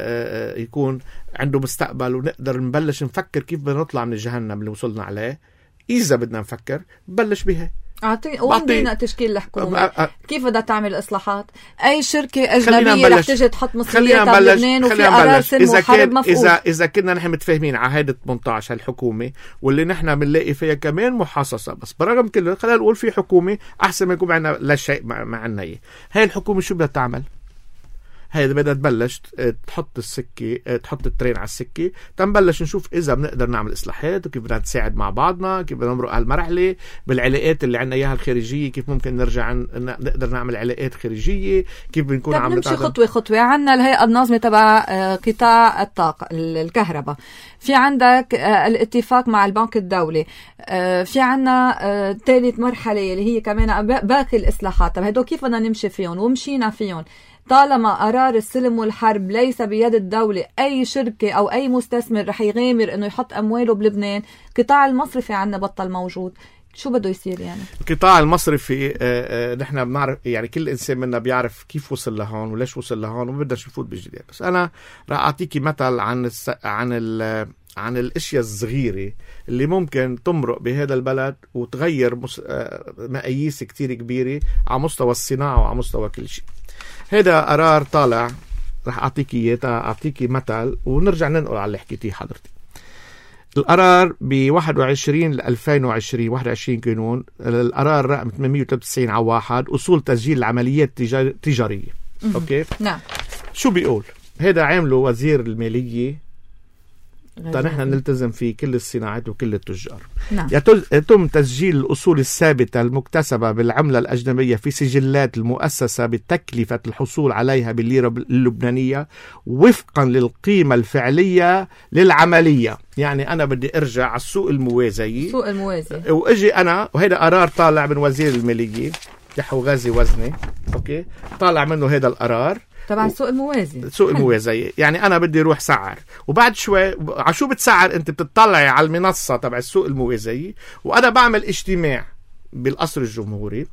يكون عنده مستقبل ونقدر نبلش نفكر كيف بدنا نطلع من الجهنم اللي وصلنا عليه، إذا بدنا نفكر بلش بها. أعطي وين بدنا تشكيل الحكومة؟ كيف بدها تعمل إصلاحات؟ أي شركة أجنبية رح تجي تحط مصرياتها بلبنان وفي قرار سلم وحرب مفقود؟ إذا إذا كنا نحن متفاهمين على هيدا ثمانية عشر الحكومة واللي نحن بنلاقي فيها كمان محاصصة، بس برغم كله خلينا نقول في حكومة أحسن ما يكون عنا لا شيء معنا. هاي الحكومة شو بدها تعمل؟ هيدا بدها تبلش تحط السكة، تحط الترين على السكة، تنبلش نشوف إذا بنقدر نعمل إصلاحات وكيف بدنا نساعد مع بعضنا، كيف بدنا نمرق هالمرحلة بالعلاقات اللي عنا إياها الخارجية، كيف ممكن نرجع نقدر نعمل علاقات خارجية، كيف بنكون عم نمشي خطوة خطوة. عنا الهيئة الناظمة تبع قطاع الطاقة الكهرباء، في عندك الاتفاق مع البنك الدولي، في عنا ثالث مرحلة اللي هي كمان باقي الإصلاحات. طب هدول كيف بدنا نمشي فيهم؟ ومشينا فيهم طالما قرار السلم والحرب ليس بيد الدولة. أي شركة أو أي مستثمر رح يغامر إنه يحط أمواله بلبنان. قطاع المصرفي عنا بطل موجود، شو بده يصير يعني؟ القطاع المصرفي آه آه نحن بنعرف، يعني كل إنسان منا بيعرف كيف وصل لهون وليش وصل لهون وما بدناش نفوت بالجدال. بس أنا رح أعطيكي مثل عن الس... عن ال... عن الاشياء الصغيرة اللي ممكن تمرق بهذا البلد وتغير مس... آه مقاييس كتير كبيرة على مستوى الصناعة وعلى مستوى كل شيء. هذا قرار طالع، رح أعطيكي إياه أعطيكي مثل ونرجع ننقل على اللي حكيتيه حضرتك. القرار ب واحد وعشرين ألفين وعشرين واحد وعشرين كانون، القرار رقم ثمانمية وثلاثة وتسعين على واحد، أصول تسجيل العمليات التجارية. أوكي، نعم. شو بيقول؟ هذا عامله وزير المالية، نحن نلتزم فيه كل الصناعات وكل التجار. نعم. يتم تسجيل الأصول الثابتة المكتسبة بالعملة الأجنبية في سجلات المؤسسة بتكلفة الحصول عليها بالليرة اللبنانية وفقا للقيمة الفعلية للعملية. يعني أنا بدي أرجع على السوق الموازي سوق الموازي وأجي أنا، وهذا قرار طالع من وزير المالية يحو غازي وزني. أوكي، طالع منه هذا القرار طبعا السوق الموازي. سوق الموازية يعني أنا بدي أروح سعر، وبعد شوي عشو بتسعر أنت بتطلعي على المنصة تبع السوق الموازية، وأنا بعمل اجتماع بالقصر الجمهوري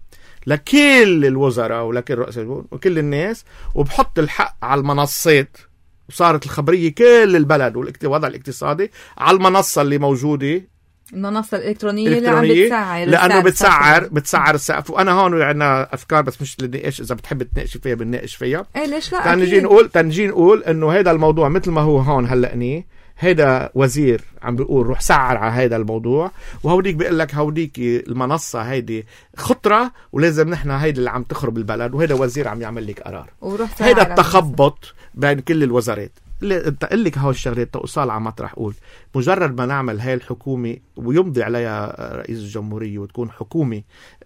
لكل الوزراء ولكل رؤساء وكل الناس، وبحط الحق على المنصات، وصارت الخبرية كل البلد والوضع الاقتصادي على المنصة اللي موجودة، المنصة الإلكترونية اللي عم بتسعر، لأنه بتسعر بتسعر السقف. وأنا هون عندنا أفكار بس مش للنقاش، إذا بتحب تناقش فيها بنناقش فيها. إيه ليش لا؟ تنجي نقول تنجي نقول إنه هذا الموضوع مثل ما هو هون هلأني، هذا وزير عم بيقول روح سعر على هذا الموضوع، وهوديك بيقول لك هوديك المنصة هيدي خطرة ولازم نحن هيدي اللي عم تخرب البلد، وهذا وزير عم يعمل لك قرار. هذا التخبط بين كل الوزارات. انت قل لك هاو الشغلات توصل على مطرح. قول مجرد ما نعمل هاي الحكومة ويمضي عليها رئيس الجمهورية وتكون حكومة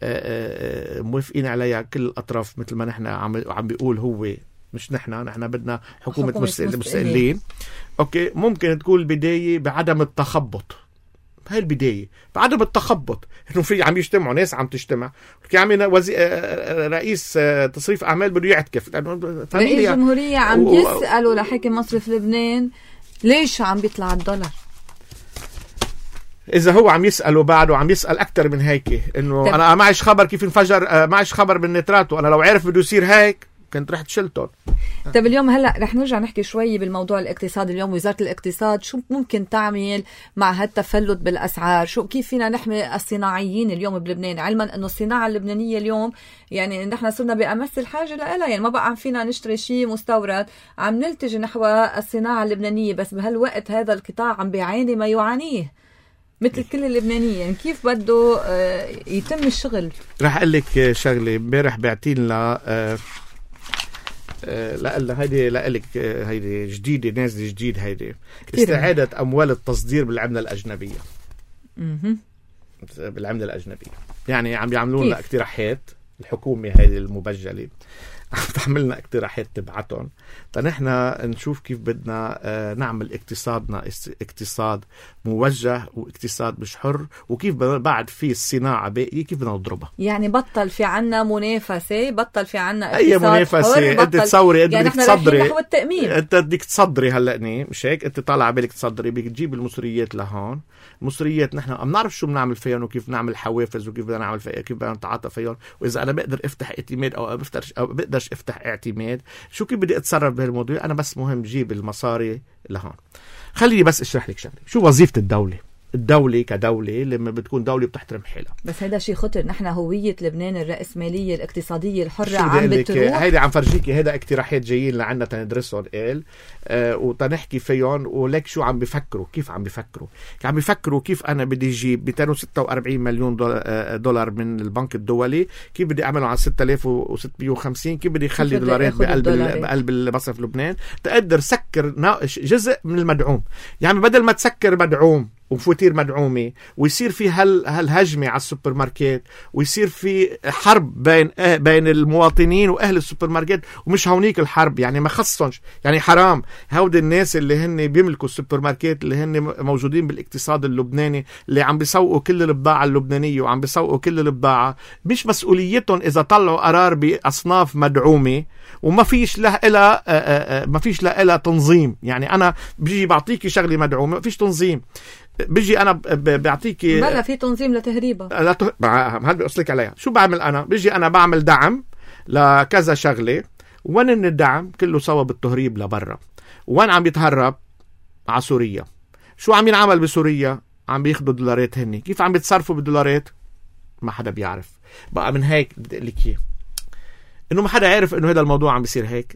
موافقين عليها كل الأطراف، مثل ما نحن عم عم بيقول هو، مش نحن نحن بدنا حكومة, حكومة مستقلين. أوكي، ممكن تكون البداية بعدم التخبط. هاي البداية. بعدم التخبط إنه في عم يجتمعوا ناس عم تجتمع كي عم وزي... رئيس تصريف أعمال بده يعتكف رئيس الجمهورية عم و... يسألوا لحاكم مصرف لبنان ليش عم بيطلع الدولار. إذا هو عم يسأله بعد وعم يسأل أكتر من هيك إنه طب. أنا معيش خبر كيف انفجر، معيش خبر بالنترات، وأنا لو عارف بده يصير هيك كنت رحت شلتهم. طيب اليوم هلا رح نرجع نحكي شوي بالموضوع الاقتصادي. اليوم وزارة الاقتصاد شو ممكن تعمل مع هالتفلت بالأسعار؟ شو كيف فينا نحمي الصناعيين اليوم بلبنان، علما انه الصناعة اللبنانية اليوم يعني نحن صرنا بأمس الحاجة لها، يعني ما بقى عم فينا نشتري شيء مستورد، عم نلتجي نحو الصناعة اللبنانية. بس بهالوقت هذا القطاع عم بيعاني ما يعانيه مثل كل اللبنانيين. يعني كيف بده يتم الشغل؟ رح اقول لك شغله. امبارح بعتين لنا لا لا هيدي لا لك هيدي جديده نازله جديد، هيدي استعاده اموال التصدير بالعمله الاجنبيه. اها بالعمله الاجنبيه، يعني عم بيعملوا لنا اقتراحات الحكومه هيدي المبجله، عم تعملنا اقتراحات تبعتهم فنحن نشوف كيف بدنا نعمل اقتصادنا اقتصاد موجه واقتصاد مش حر، وكيف بعد في الصناعه باقيه كيف بدنا نضربها. يعني بطل في عنا منافسه، بطل في عنا اقتصاد اي منافسه. انت تصوري انت يعني بدك تصدري نحو التأمين. انت بدك تصدري هلأني مش هيك؟ انت طالع بالك تصدري، بدك تجيب المصريات لهون. المصريات نحن ما بنعرف شو بنعمل فيهم وكيف نعمل حوافز وكيف بدنا نعمل فيها، كيف بدنا نتعاطى فيهم، واذا انا بقدر افتح اعتماد او بقدرش او بقدرش افتح اعتماد، شو كيف بدي اتصرف بهالموضوع. انا بس مهم جيب المصاري لهون. خليني بس اشرح لك شغله. شو وظيفه الدوله؟ الدولة كدولة لما بتكون دولة بتحترم حالها. بس هذا شيء خطر. نحن هوية لبنان الرأسمالية الاقتصادية الحرة عم بتروح. هيدا عم فرجيكي، هيدا اقتراحات جايين لعنا تندرسهم قال آه وتنحكي فيهم، ولك شو عم بفكروا، كيف عم بفكروا عم بفكروا كيف أنا بدي جيب مئتين وستة وأربعين مليون دولار من البنك الدولي، كيف بدي أعمله على ستة آلاف وستمية وخمسين، كيف بدي أخلي دولارات بقلب بقلب المصرف لبنان تقدر سكر جزء من المدعوم. يعني بدل ما تسكر مدعوم وفواتير مدعومة ويصير في هال هالهجمة على السوبر ماركت، ويصير في حرب بين اه بين المواطنين وأهل السوبر ماركت، ومش هونيك الحرب يعني ما خصنش، يعني حرام هود الناس اللي هن بيملكوا السوبر ماركت اللي هن موجودين بالاقتصاد اللبناني اللي عم بيسوقوا كل البضاعة اللبنانية وعم بيسوقوا كل البضاعة، مش مسؤوليتهم إذا طلعوا قرار بأصناف مدعومة وما فيش له إلا ما فيش له إلا تنظيم. يعني أنا بيجي بعطيكي شغلة مدعومة ما فيش تنظيم، بيجي انا بعطيكي بلا في تنظيم لتهريبها. لا ته... هل بيقصلك عليها. شو بعمل انا؟ بيجي انا بعمل دعم لكذا شغله، وين ان الدعم كله سوا بالتهريب لبرا، وين عم يتهرب على سوريا. شو عم ينعمل بسوريا؟ عم بياخدوا دولارات هني، كيف عم بيتصرفوا بالدولارات ما حدا بيعرف. بقى من هيك بدي اقول لك انه ما حدا عارف انه هذا الموضوع عم بيصير هيك.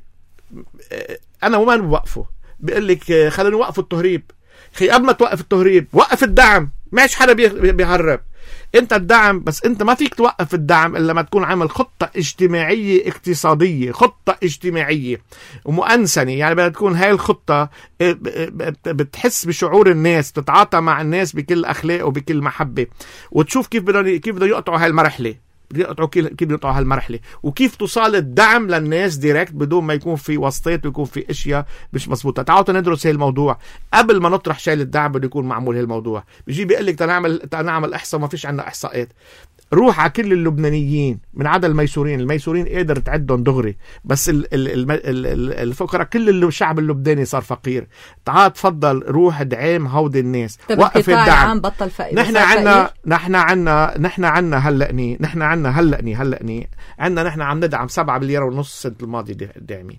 انا وين بوقفه؟ بقول لك خلينا نوقفوا التهريب. خي قبل ما توقف التهريب وقف الدعم، ماش حدا بيهرب. انت الدعم بس انت ما فيك توقف الدعم الا ما تكون عامل خطة اجتماعية اقتصادية، خطة اجتماعية ومؤنسنة. يعني بدها تكون هاي الخطة بتحس بشعور الناس، تتعاطى مع الناس بكل اخلاق وبكل محبة، وتشوف كيف بدهم كيف بدهم يقطعوا هاي المرحلة، يقطعوا كيف يقطعوا هالمرحله، وكيف توصل الدعم للناس ديركت بدون ما يكون في وسطات ويكون في اشياء مش مزبوطه. تعالوا ندرس هالموضوع قبل ما نطرح شيء الدعم بده يكون معمول هالموضوع. بيجي بيقول لك تنعمل تنعمل احصاء، ما فيش عندنا احصاءات. روح على كل اللبنانيين من عدا الميسورين، الميسورين قادر تعدهم دغري، بس الفقراء كل الشعب اللبناني صار فقير. تعال تفضل روح ادعم هود الناس، وقف الدعم. بطل فقير. نحن عنا نحن عنا نحن عنا هلأني نحن عنا هلأني هلأني عنا نحن عم ندعم سبعة مليار ونص السنة الماضية داعمين.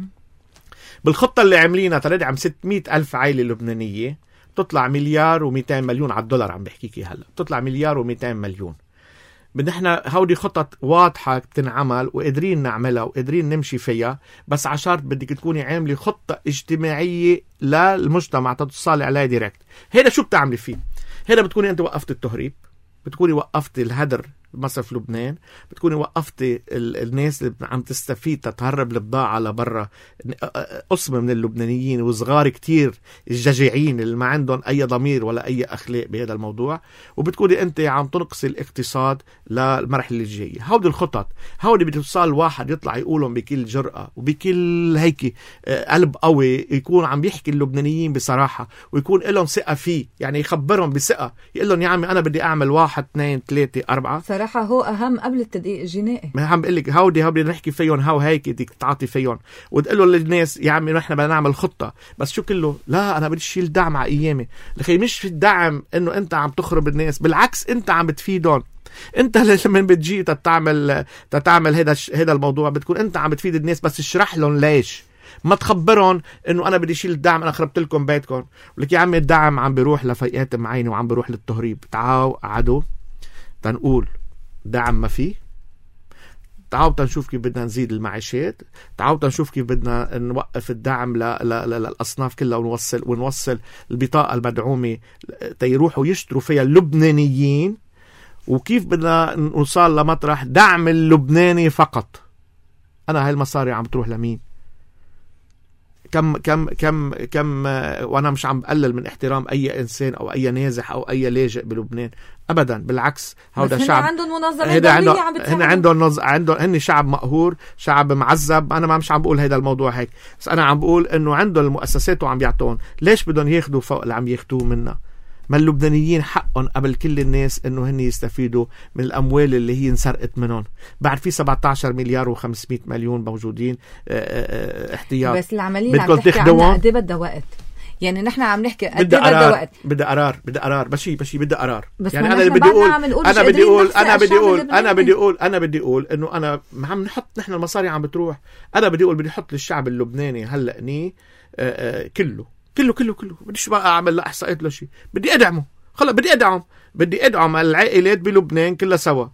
بالخطة اللي عاملينها تندعم ستمئة ألف عائلة لبنانية تطلع مليار ومئتين مليون على الدولار. عم بحكيكي هلا تطلع مليار ومئتين مليون. بدنا هودي خطط واضحة بتنعمل وقادرين نعملها وقادرين نمشي فيها، بس عشان بدك تكوني عاملة خطة اجتماعية للمجتمع تتصالي عليها ديركت. هذا شو بتعملي فيه؟ هذا بتكوني انت وقفت التهريب، بتكوني وقفت الهدر بمصرف لبنان، بتكوني وقفتي الناس اللي عم تستفيد تتهرب البضاعة لبرا، قسم من اللبنانيين وصغار كتير الججعين اللي ما عندهم أي ضمير ولا أي أخلاق بهذا الموضوع، وبتكوني أنت عم تنقصي الاقتصاد للمرحلة الجاية. هودي الخطط هودي بتوصل واحد يطلع يقولهم بكل جرأة وبكل هيك قلب قوي، يكون عم يحكي اللبنانيين بصراحة ويكون لهم ثقة فيه، يعني يخبرهم بثقة، يقول لهم يا عمي أنا بدي أعمل واحد اثنين ثلاثة أربعة. صراحة هو أهم قبل التدقيق الجنائي. ما عم بقول لك هودي هودي نحكي فيهم، هاو هيك بدك تعطي فيهم وتقول له للناس يا عمي نحن بدنا نعمل خطة، بس شو كله لا أنا بدي شيل دعم على أيامي. لخي مش في الدعم إنه أنت عم تخرب الناس، بالعكس أنت عم بتفيدهم. انت لما بتجي تتعمل تتعمل هذا هذا الموضوع بتكون انت عم بتفيد الناس، بس اشرح لهم ليش، ما تخبرهم انه انا بدي شيل الدعم انا خربت لكم بيتكم. ولك يا عمي الدعم عم بيروح لفئات معينه وعم بيروح للتهريب. تعالوا قعدوا تنقول دعم ما فيه، تعالوا تنشوف كيف بدنا نزيد المعيشات، تعالوا تنشوف كيف بدنا نوقف الدعم للأصناف كلها ونوصل ونوصل البطاقة المدعومة تيروحوا يشتروا فيها اللبنانيين، وكيف بدنا نوصل لمطرح دعم اللبناني فقط. أنا هاي المصاري عم تروح لمين؟ كم كم كم كم وانا مش عم بقلل من احترام اي انسان او اي نازح او اي لاجئ بلبنان ابدا، بالعكس هذا شعب عندهم منظمات دولية عم بتساعد، هن عندهم نز... عندهم هن شعب مقهور، شعب معذب. انا ما مش عم بقول هذا الموضوع هيك، بس انا عم بقول انه عندهم المؤسسات وعم بيعطون، ليش بدهم ياخذوا فوق اللي عم ياخذوه منا؟ ما اللبنانيين حقهم قبل كل الناس انه هن يستفيدوا من الاموال اللي هي انسرقت منهم. بعد في سبعة عشر مليار وخمسمية مليون موجودين احتياط، بس العمليه عم تحكي عنها قد بدها وقت. يعني نحن عم نحكي قد بدها وقت، بدها قرار بدها قرار بشي بشي بدها قرار. يعني انا بدي اقول انا بدي اقول انا بدي اقول انا بدي اقول انا بدي اقول انه انا عم نحط نحن المصاري عم بتروح. انا بدي اقول بدي احط للشعب اللبناني هلا ني كله كله كله كله بديش بقى اعمل لا احصائيات لا شيء، بدي ادعمه خلص، بدي ادعم بدي ادعم العائلات بلبنان كلها سوا.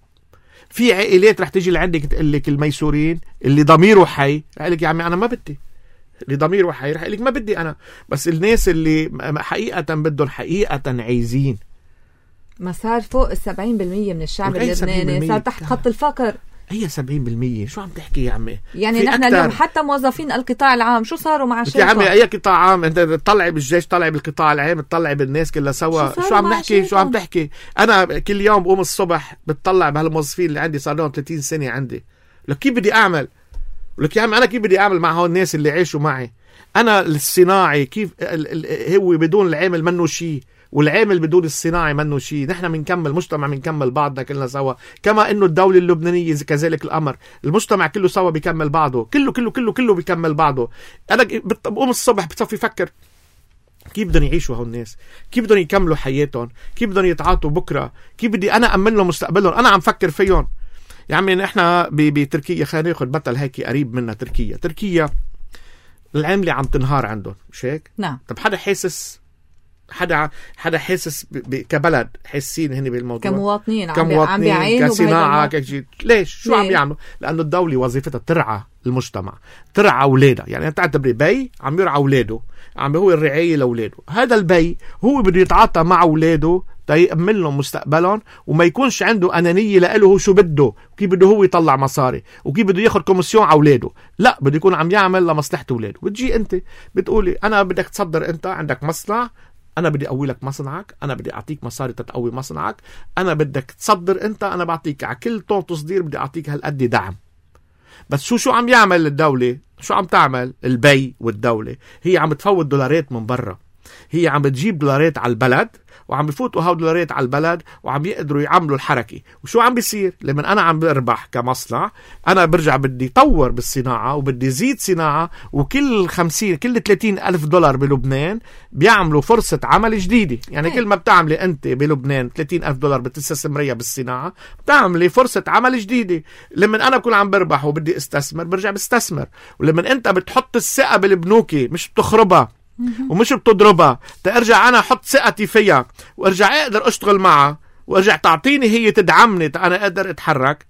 في عائلات رح تيجي لعندك تقول لك الميسورين اللي ضميره حي رح لك يا عمي انا ما بدي، اللي ضميره حي رح لك ما بدي انا، بس الناس اللي حقيقة بدهم حقيقة عايزين. ما صار فوق السبعين بالمية من الشعب اللبناني صار تحت خط الفقر. هي سبعين بالمية شو عم تحكي يا عمي؟ يعني نحن اليوم حتى موظفين القطاع العام شو صاروا مع الشركة؟ يا عمي اي قطاع عام؟ انت تطلعي بالجيش، تطلعي بالقطاع العام، تطلعي بالناس كلها سوا. شو, شو عم نحكي؟ شو عم تحكي؟ انا كل يوم بقوم الصبح بتطلع بهالموظفين اللي عندي صار لهم ثلاثين سنة عندي، لك كيف بدي اعمل؟ ولك يا عمي انا كيف بدي اعمل مع هول الناس اللي عايشوا معي؟ انا الصناعي كيف هو بدون العامل منه شيء، والعامل بدون الصناعي منه شيء. نحن بنكمل مجتمع، بنكمل بعضنا كلنا سوا، كما انه الدولة اللبنانية كذلك الامر، المجتمع كله سوا بيكمل بعضه، كله كله كله كله بيكمل بعضه. انا بقوم الصبح بتصفي فكر كيف بدهم يعيشوا هول الناس، كيف بدهم يكملوا حياتهم، كيف بدهم يتعاطوا بكره، كيف بدي انا امن لهم مستقبلهم. انا عم فكر فيهم يا عمي. نحن بتركيا خلينا ناخذ بطل هيك قريب منا، تركيا تركيا العملة عم تنهار عندهم، مش هيك؟ نعم. طب حدا حاسس حدا حدا حاسس كبلد حاسين هني بالموضوع كمواطنين كمواطنين عم بيعينوا كصناعة كشيء؟ ليش؟ شو عم بيعملوا؟ لأنه الدولة وظيفتها ترعى المجتمع، ترعى أولادها. يعني أنت تعتبري بي عم يرعى أولاده، عم هو الرعاية لأولاده. هذا البي هو بده يتعاطى مع أولاده تيأمن لهم مستقبلهم، وما يكونش عنده أنانية لأله هو شو بده وكيف بده هو يطلع مصاري وكيف بده ياخد كوميسيون على أولاده. لا، بده يكون عم يعمل لمصلحة أولاده. بتجي أنت بتقولي أنا بدك تصدر، أنت عندك مصنع، أنا بدي أقوي لك مصنعك، أنا بدي أعطيك مصاري تتقوي مصنعك، أنا بدك تصدر أنت، أنا بعطيك على كل طن تصدير بدي أعطيك هالقد دعم. بس شو شو عم يعمل الدولة؟ شو عم تعمل البي والدولة؟ هي عم تفوت دولارات من برا، هي عم بتجيب دولارات على البلد وعم بفوتوا هاو دولارات على البلد وعم يقدروا يعملوا الحركة. وشو عم بيصير؟ لما أنا عم بربح كمصنع، أنا برجع بدي طور بالصناعة وبدي زيد صناعة، وكل خمسين كل ثلاثين ألف دولار بلبنان بيعملوا فرصة عمل جديدة. يعني كل ما بتعملي أنت بلبنان ثلاثين ألف دولار بتستثمريها بالصناعة، بتعملي فرصة عمل جديدة. لما أنا بكون عم بربح وبدي استثمر برجع بستثمر. ولما أنت بتحط الثقة بالبنوكي مش بتخربها ومش بتضربها، ترجع أنا أحط ثقتي فيها وارجع أقدر أشتغل معها وارجع تعطيني هي تدعمني أنا أقدر أتحرك،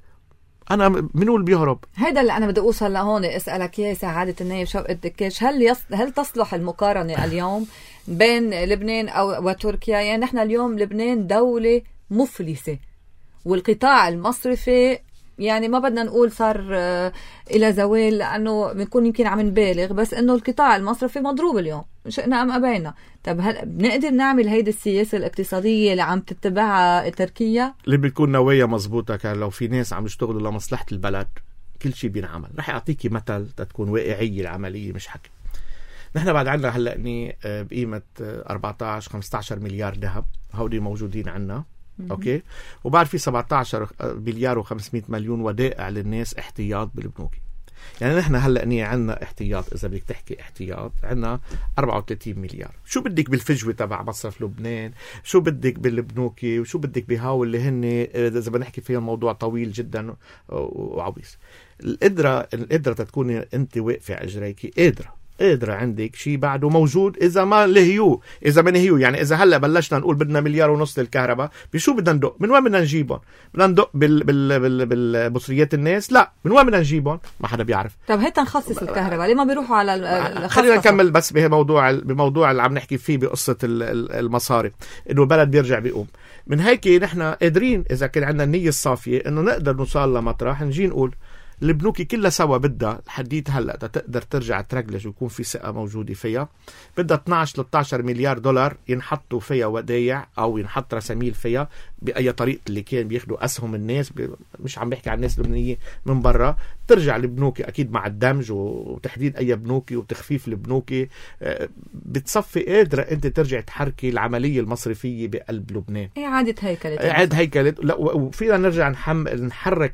أنا منو اللي بيهرب؟ هيدا اللي أنا بدي أوصل لهون أسألك يا سعادة النائب شوقت دكاش. هل يص... هل تصلح المقارنة اليوم بين لبنان أو وتركيا؟ يعني نحن اليوم لبنان دولة مفلسة والقطاع المصرفي يعني ما بدنا نقول صار إلى زوال، لأنه بنكون يمكن عم نبالغ، بس إنه القطاع المصرفي مضروب اليوم شئنا أم أبينا. طب هل بنقدر نعمل هيدي السياسة الاقتصادية اللي عم تتبعها تركيا؟ اللي بتكون نوايا مزبوطة، كان لو في ناس عم يشتغلوا لمصلحة البلد كل شيء بينعمل. رح أعطيكي مثل تكون واقعية العملية مش حكي. نحن بعد عنا هلأني بقيمة أربعة عشر خمسة عشر مليار ذهب، هودي موجودين عنا أوكي، وبعد في سبعة عشر مليار وخمسمائة مليون ودائع للناس احتياط بالبنوك. يعني نحن هلأني عنا احتياط، إذا بدك تحكي احتياط عنا أربعة وثلاثين مليار. شو بدك بالفجوة تبع مصرف لبنان، شو بدك بالبنوكي، وشو بدك بهاو اللي هن إذا بنحكي فيها الموضوع طويل جدا وعويص. القدرة القدرة تكون أنت واقفة على إجريكي، قادرة قادرة عندك شيء بعده موجود. إذا ما لهيو إذا ما نهيو يعني إذا هلأ بلشنا نقول بدنا مليار ونص للكهرباء، بشو بدنا ندق؟ من وين بدنا نجيبهم؟ بدنا ندق بال بال بال بالمصريات الناس؟ لا، من وين بدنا نجيبهم؟ ما حدا بيعرف. طب هيك نخصص الكهرباء، ليه ما بيروحوا على ال خلينا نكمل بس بموضوع بموضوع اللي عم نحكي فيه بقصة المصاري، إنه البلد بيرجع بيقوم. من هيك نحن قادرين إذا كان عندنا النية الصافية إنه نقدر نوصل لمطرح نجي نقول البنوك كلها سوا بدها لحديت هلا تقدر ترجع ترجلج ويكون في ثقه موجوده فيها، بدها اثناشر ثلاثة عشر مليار دولار ينحطوا فيها ودايع او ينحط رساميل فيها باي طريقه اللي كان بياخذوا اسهم الناس، مش عم بحكي عن الناس اللبنانيه من برا، ترجع البنوك اكيد مع الدمج وتحديد اي بنوكي وتخفيف البنوكي، بتصفي قادره انت ترجع تحركي العمليه المصرفيه بقلب لبنان. اعاده هيكله اعاده هيكله لا، وفينا نرجع نحمل نحرك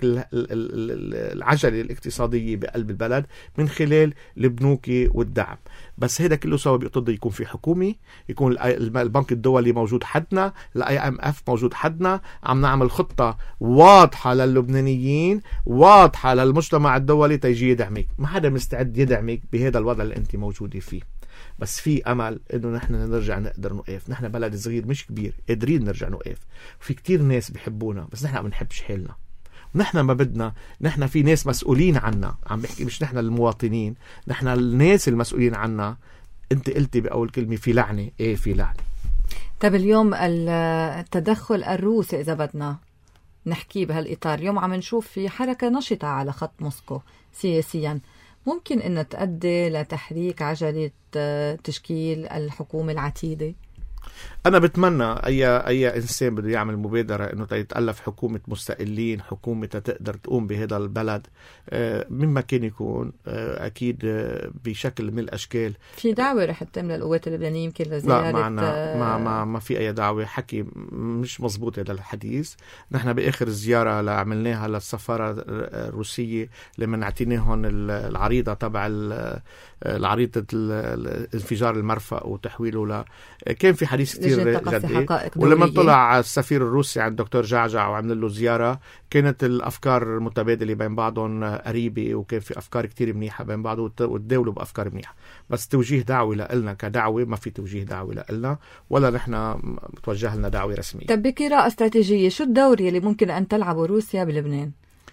العجله الاقتصاديه بقلب البلد من خلال البنوكي والدعم. بس هذا كله سوا بيقتضي يكون في حكومي، يكون البنك الدولي موجود حدنا، الاي ام اف موجود حدنا، عم نعمل خطه واضحه للبنانيين واضحه للمجتمع الدولي تيجي يدعمك. ما حدا مستعد يدعمك بهذا الوضع اللي انت موجوده فيه، بس في امل انه نحن نرجع نقدر نوقف. نحن بلد صغير مش كبير، قادرين نرجع نوقف، وفي كتير ناس بيحبونا، بس نحن ما بنحبش حالنا. نحن ما بدنا، نحن في ناس مسؤولين عنا، عم بحكي مش نحن المواطنين، نحن الناس المسؤولين عنا. انت قلتي بأول كلمة في لعنة، ايه في لعنة. طب اليوم التدخل الروسي إذا بدنا نحكي بهالإطار، اليوم عم نشوف في حركة نشطة على خط موسكو سياسيا، ممكن أن تؤدي لتحريك عجلة تشكيل الحكومة العتيدة؟ أنا بتمنى أي أي إنسان بده يعمل مبادرة إنه تتألف حكومة مستقلين، حكومة تقدر تقوم بهذا البلد مما كان يكون، أكيد بشكل من الأشكال. في دعوة رح تتم للقوات اللبنانية يمكن لزيارة؟ لا، معنا ما ما ما في أي دعوة، حكي مش مزبوط هذا الحديث. نحن بآخر زيارة اللي عملناها للسفارة الروسية لما نعطيناهم العريضة تبع العريضة الانفجار المرفأ وتحويله ل كان في حديث كتير جدي. ولما طلع السفير الروسي عند دكتور جعجع وعمل له زيارة، كانت الأفكار المتبادلة بين بعضهم قريبة، وكان في أفكار كتير منيحة بين بعض وتداولوا بأفكار منيحة. بس توجيه دعوة لنا كدعوة ما في توجيه دعوة لنا، ولا نحن توجه لنا دعوة رسمية. طب بقراءة استراتيجية، شو الدور اللي ممكن أن تلعبه روسيا بلبنان؟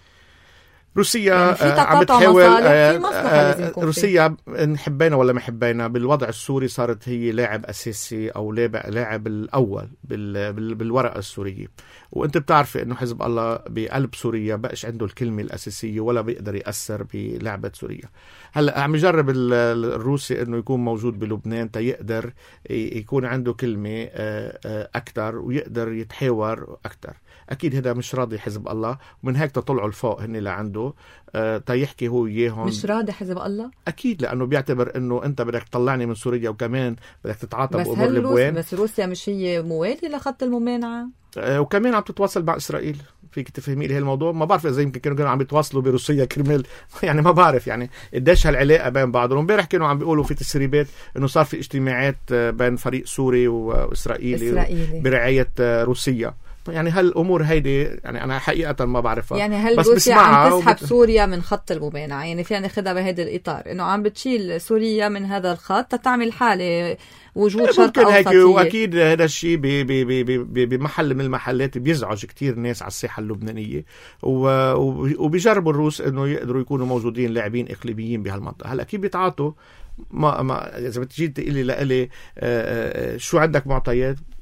روسيا يعني عم بتحاول آه روسيا نحبينا ولا ما حبينا بالوضع السوري صارت هي لاعب أساسي أو لاعب الأول بال بال بالورقة السورية. وأنت بتعرفي إنه حزب الله بقلب سوريا بقش عنده الكلمة الأساسية ولا بيقدر يأثر بلعبة سوريا. هلا عم يجرب الروسي إنه يكون موجود بلبنان تيقدر يكون عنده كلمة أكتر ويقدر يتحاور أكتر. أكيد هذا مش راضي حزب الله، ومن هيك تطلعوا الفوق هني لعنده أه تيحكي هو إياهم. مش راضي حزب الله؟ أكيد، لأنه بيعتبر إنه أنت بدك تطلعني من سوريا وكمان بدك تتعاطى بأمور لبنان. لبنان. بس روسيا مش هي موالية لخط الممانعة؟ أه وكمان عم تتواصل مع إسرائيل. فيك تفهمي لي هالموضوع؟ ما بعرف إذا يمكن كانوا كانوا عم يتواصلوا بروسيا كرمال يعني ما بعرف يعني قديش هالعلاقة بين بعضهم. امبارح كانوا عم بيقولوا في تسريبات إنه صار في اجتماعات بين فريق سوري وإسرائيلي إسرائيلي. برعاية روسيا. يعني هالأمور هيدي يعني أنا حقيقة ما بعرفها. يعني هل روسيا عم تسحب وبت... سوريا من خط الممانعة؟ يعني فينا ناخدها بهذا الإطار إنه عم بتشيل سوريا من هذا الخط تتعمل حالة وجود شرط أوسطية. وأكيد هذا الشيء بمحل من المحلات بيزعج كتير ناس على الساحة اللبنانية، وبيجربوا الروس إنه يقدروا يكونوا موجودين لاعبين إقليميين بهالمنطقة. هلا كيف بيتعاطوا؟ ما ما إذا بتجي تقولي لإلي شو عندك معطيات؟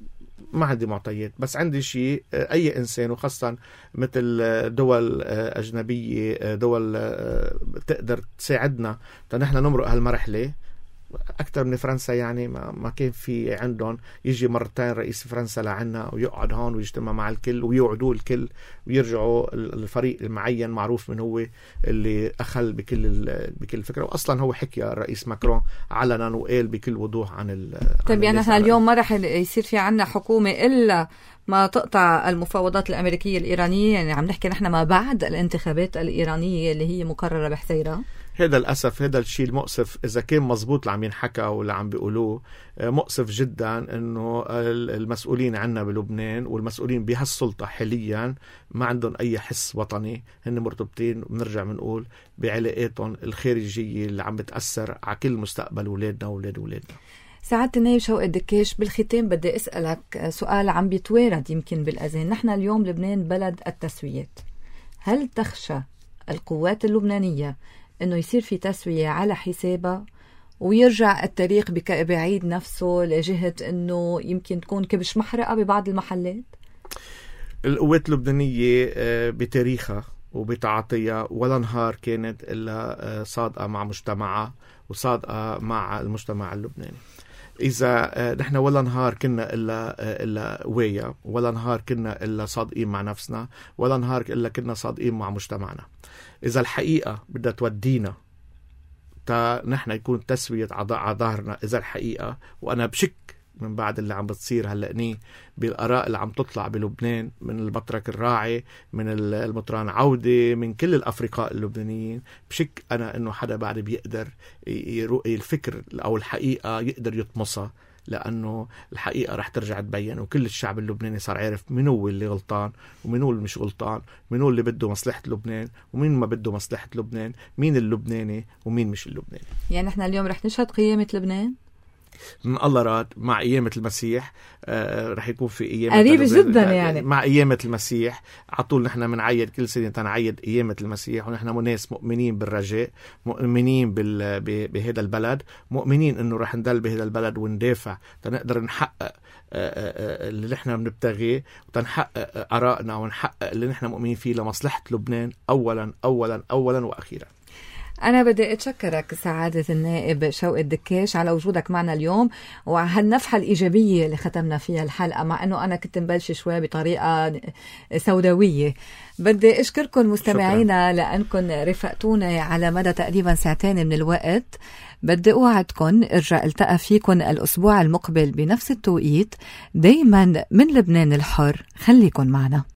ما عندي معطيات، بس عندي شيء أي إنسان وخاصة مثل دول أجنبية، دول تقدر تساعدنا نحن نمرق هالمرحلة أكثر من فرنسا. يعني ما, ما كان في عندهم يجي مرتين رئيس فرنسا لعنا ويقعد هون ويجتمع مع الكل ويوعدوا الكل ويرجعوا الفريق المعين معروف من هو اللي أخل بكل بكل الفكرة. وأصلا هو حكي الرئيس ماكرون علنا وقال بكل وضوح عن ال طيب يعني احنا اليوم ما رح يصير في عنا حكومة إلا ما تقطع المفاوضات الأمريكية الإيرانية. يعني عم نحكي نحن ما بعد الانتخابات الإيرانية اللي هي مقررة بحزيرة. هذا الأسف، هذا الشيء المؤسف إذا كان مزبوط اللي عم ينحكى واللي عم بيقولوه، مؤسف جدا إنه المسؤولين عنا بلبنان والمسؤولين بهالسلطة حاليا ما عندهم أي حس وطني. هن مرتبطين بنرجع بنقول بعلاقاتهم الخارجية اللي عم بتأثر على كل مستقبل أولادنا وأولاد أولادنا. سعادة النائب شوقي الدكيش، بالختام بدي أسألك سؤال عم بيتوارد يمكن بالأذهان. نحن اليوم لبنان بلد التسويات، هل تخشى القوات اللبنانية إنه يصير في تسوية على حسابها ويرجع التاريخ بعيد نفسه لجهة إنه يمكن تكون كبش محرقة ببعض المحلات؟ القوات اللبنانية بتاريخها وبتعاطيها ولا نهار كانت إلا صادقة مع مجتمعها وصادقة مع المجتمع اللبناني. إذا نحن ولا نهار كنا إلا إلا ويا، ولا نهار كنا إلا صادقين مع نفسنا، ولا نهار إلا كنا صادقين مع مجتمعنا. إذا الحقيقة بدها تودينا تا نحن يكون تسوية على ظهرنا، إذا الحقيقة، وأنا بشك من بعد اللي عم بتصير هلأني بالآراء اللي عم تطلع بلبنان من البطرك الراعي، من المطران عودة، من كل الأفرقاء اللبنانيين، بشك أنا إنه حدا بعد بيقدر يرؤي الفكر أو الحقيقة يقدر يطمسها، لأنه الحقيقة رح ترجع تبين وكل الشعب اللبناني صار عارف مين هو اللي غلطان ومين هو اللي مش غلطان، مين هو اللي بده مصلحة لبنان ومين ما بده مصلحة لبنان، مين اللبناني ومين مش اللبناني. يعني احنا اليوم رح نشهد قيامة لبنان من الله راد مع قيامة المسيح. آه رح يكون في قيامة قريبة جدا يعني مع قيامة المسيح. عطول نحن منعيد كل سنة تنعيد قيامة المسيح، ونحن ناس مؤمنين بالرجاء، مؤمنين بال... بهذا البلد، مؤمنين انه رح ندل بهذا البلد وندافع تنقدر نحقق اللي نحن بنبتغيه وتنحقق آرائنا ونحقق اللي نحن مؤمنين فيه لمصلحة لبنان أولا أولا أولا وأخيرا. أنا بدي أتشكرك سعادة النائب شوقي الدكيش على وجودك معنا اليوم وهالنفحة الإيجابية اللي ختمنا فيها الحلقة، مع أنه أنا كنت مبلش شوي بطريقة سوداوية. بدي أشكركم مستمعينا لأنكم رفقتونا على مدى تقريبا ساعتين من الوقت. بدي أوعدكم ارجع التقى فيكم الأسبوع المقبل بنفس التوقيت، دايما من لبنان الحر. خليكن معنا.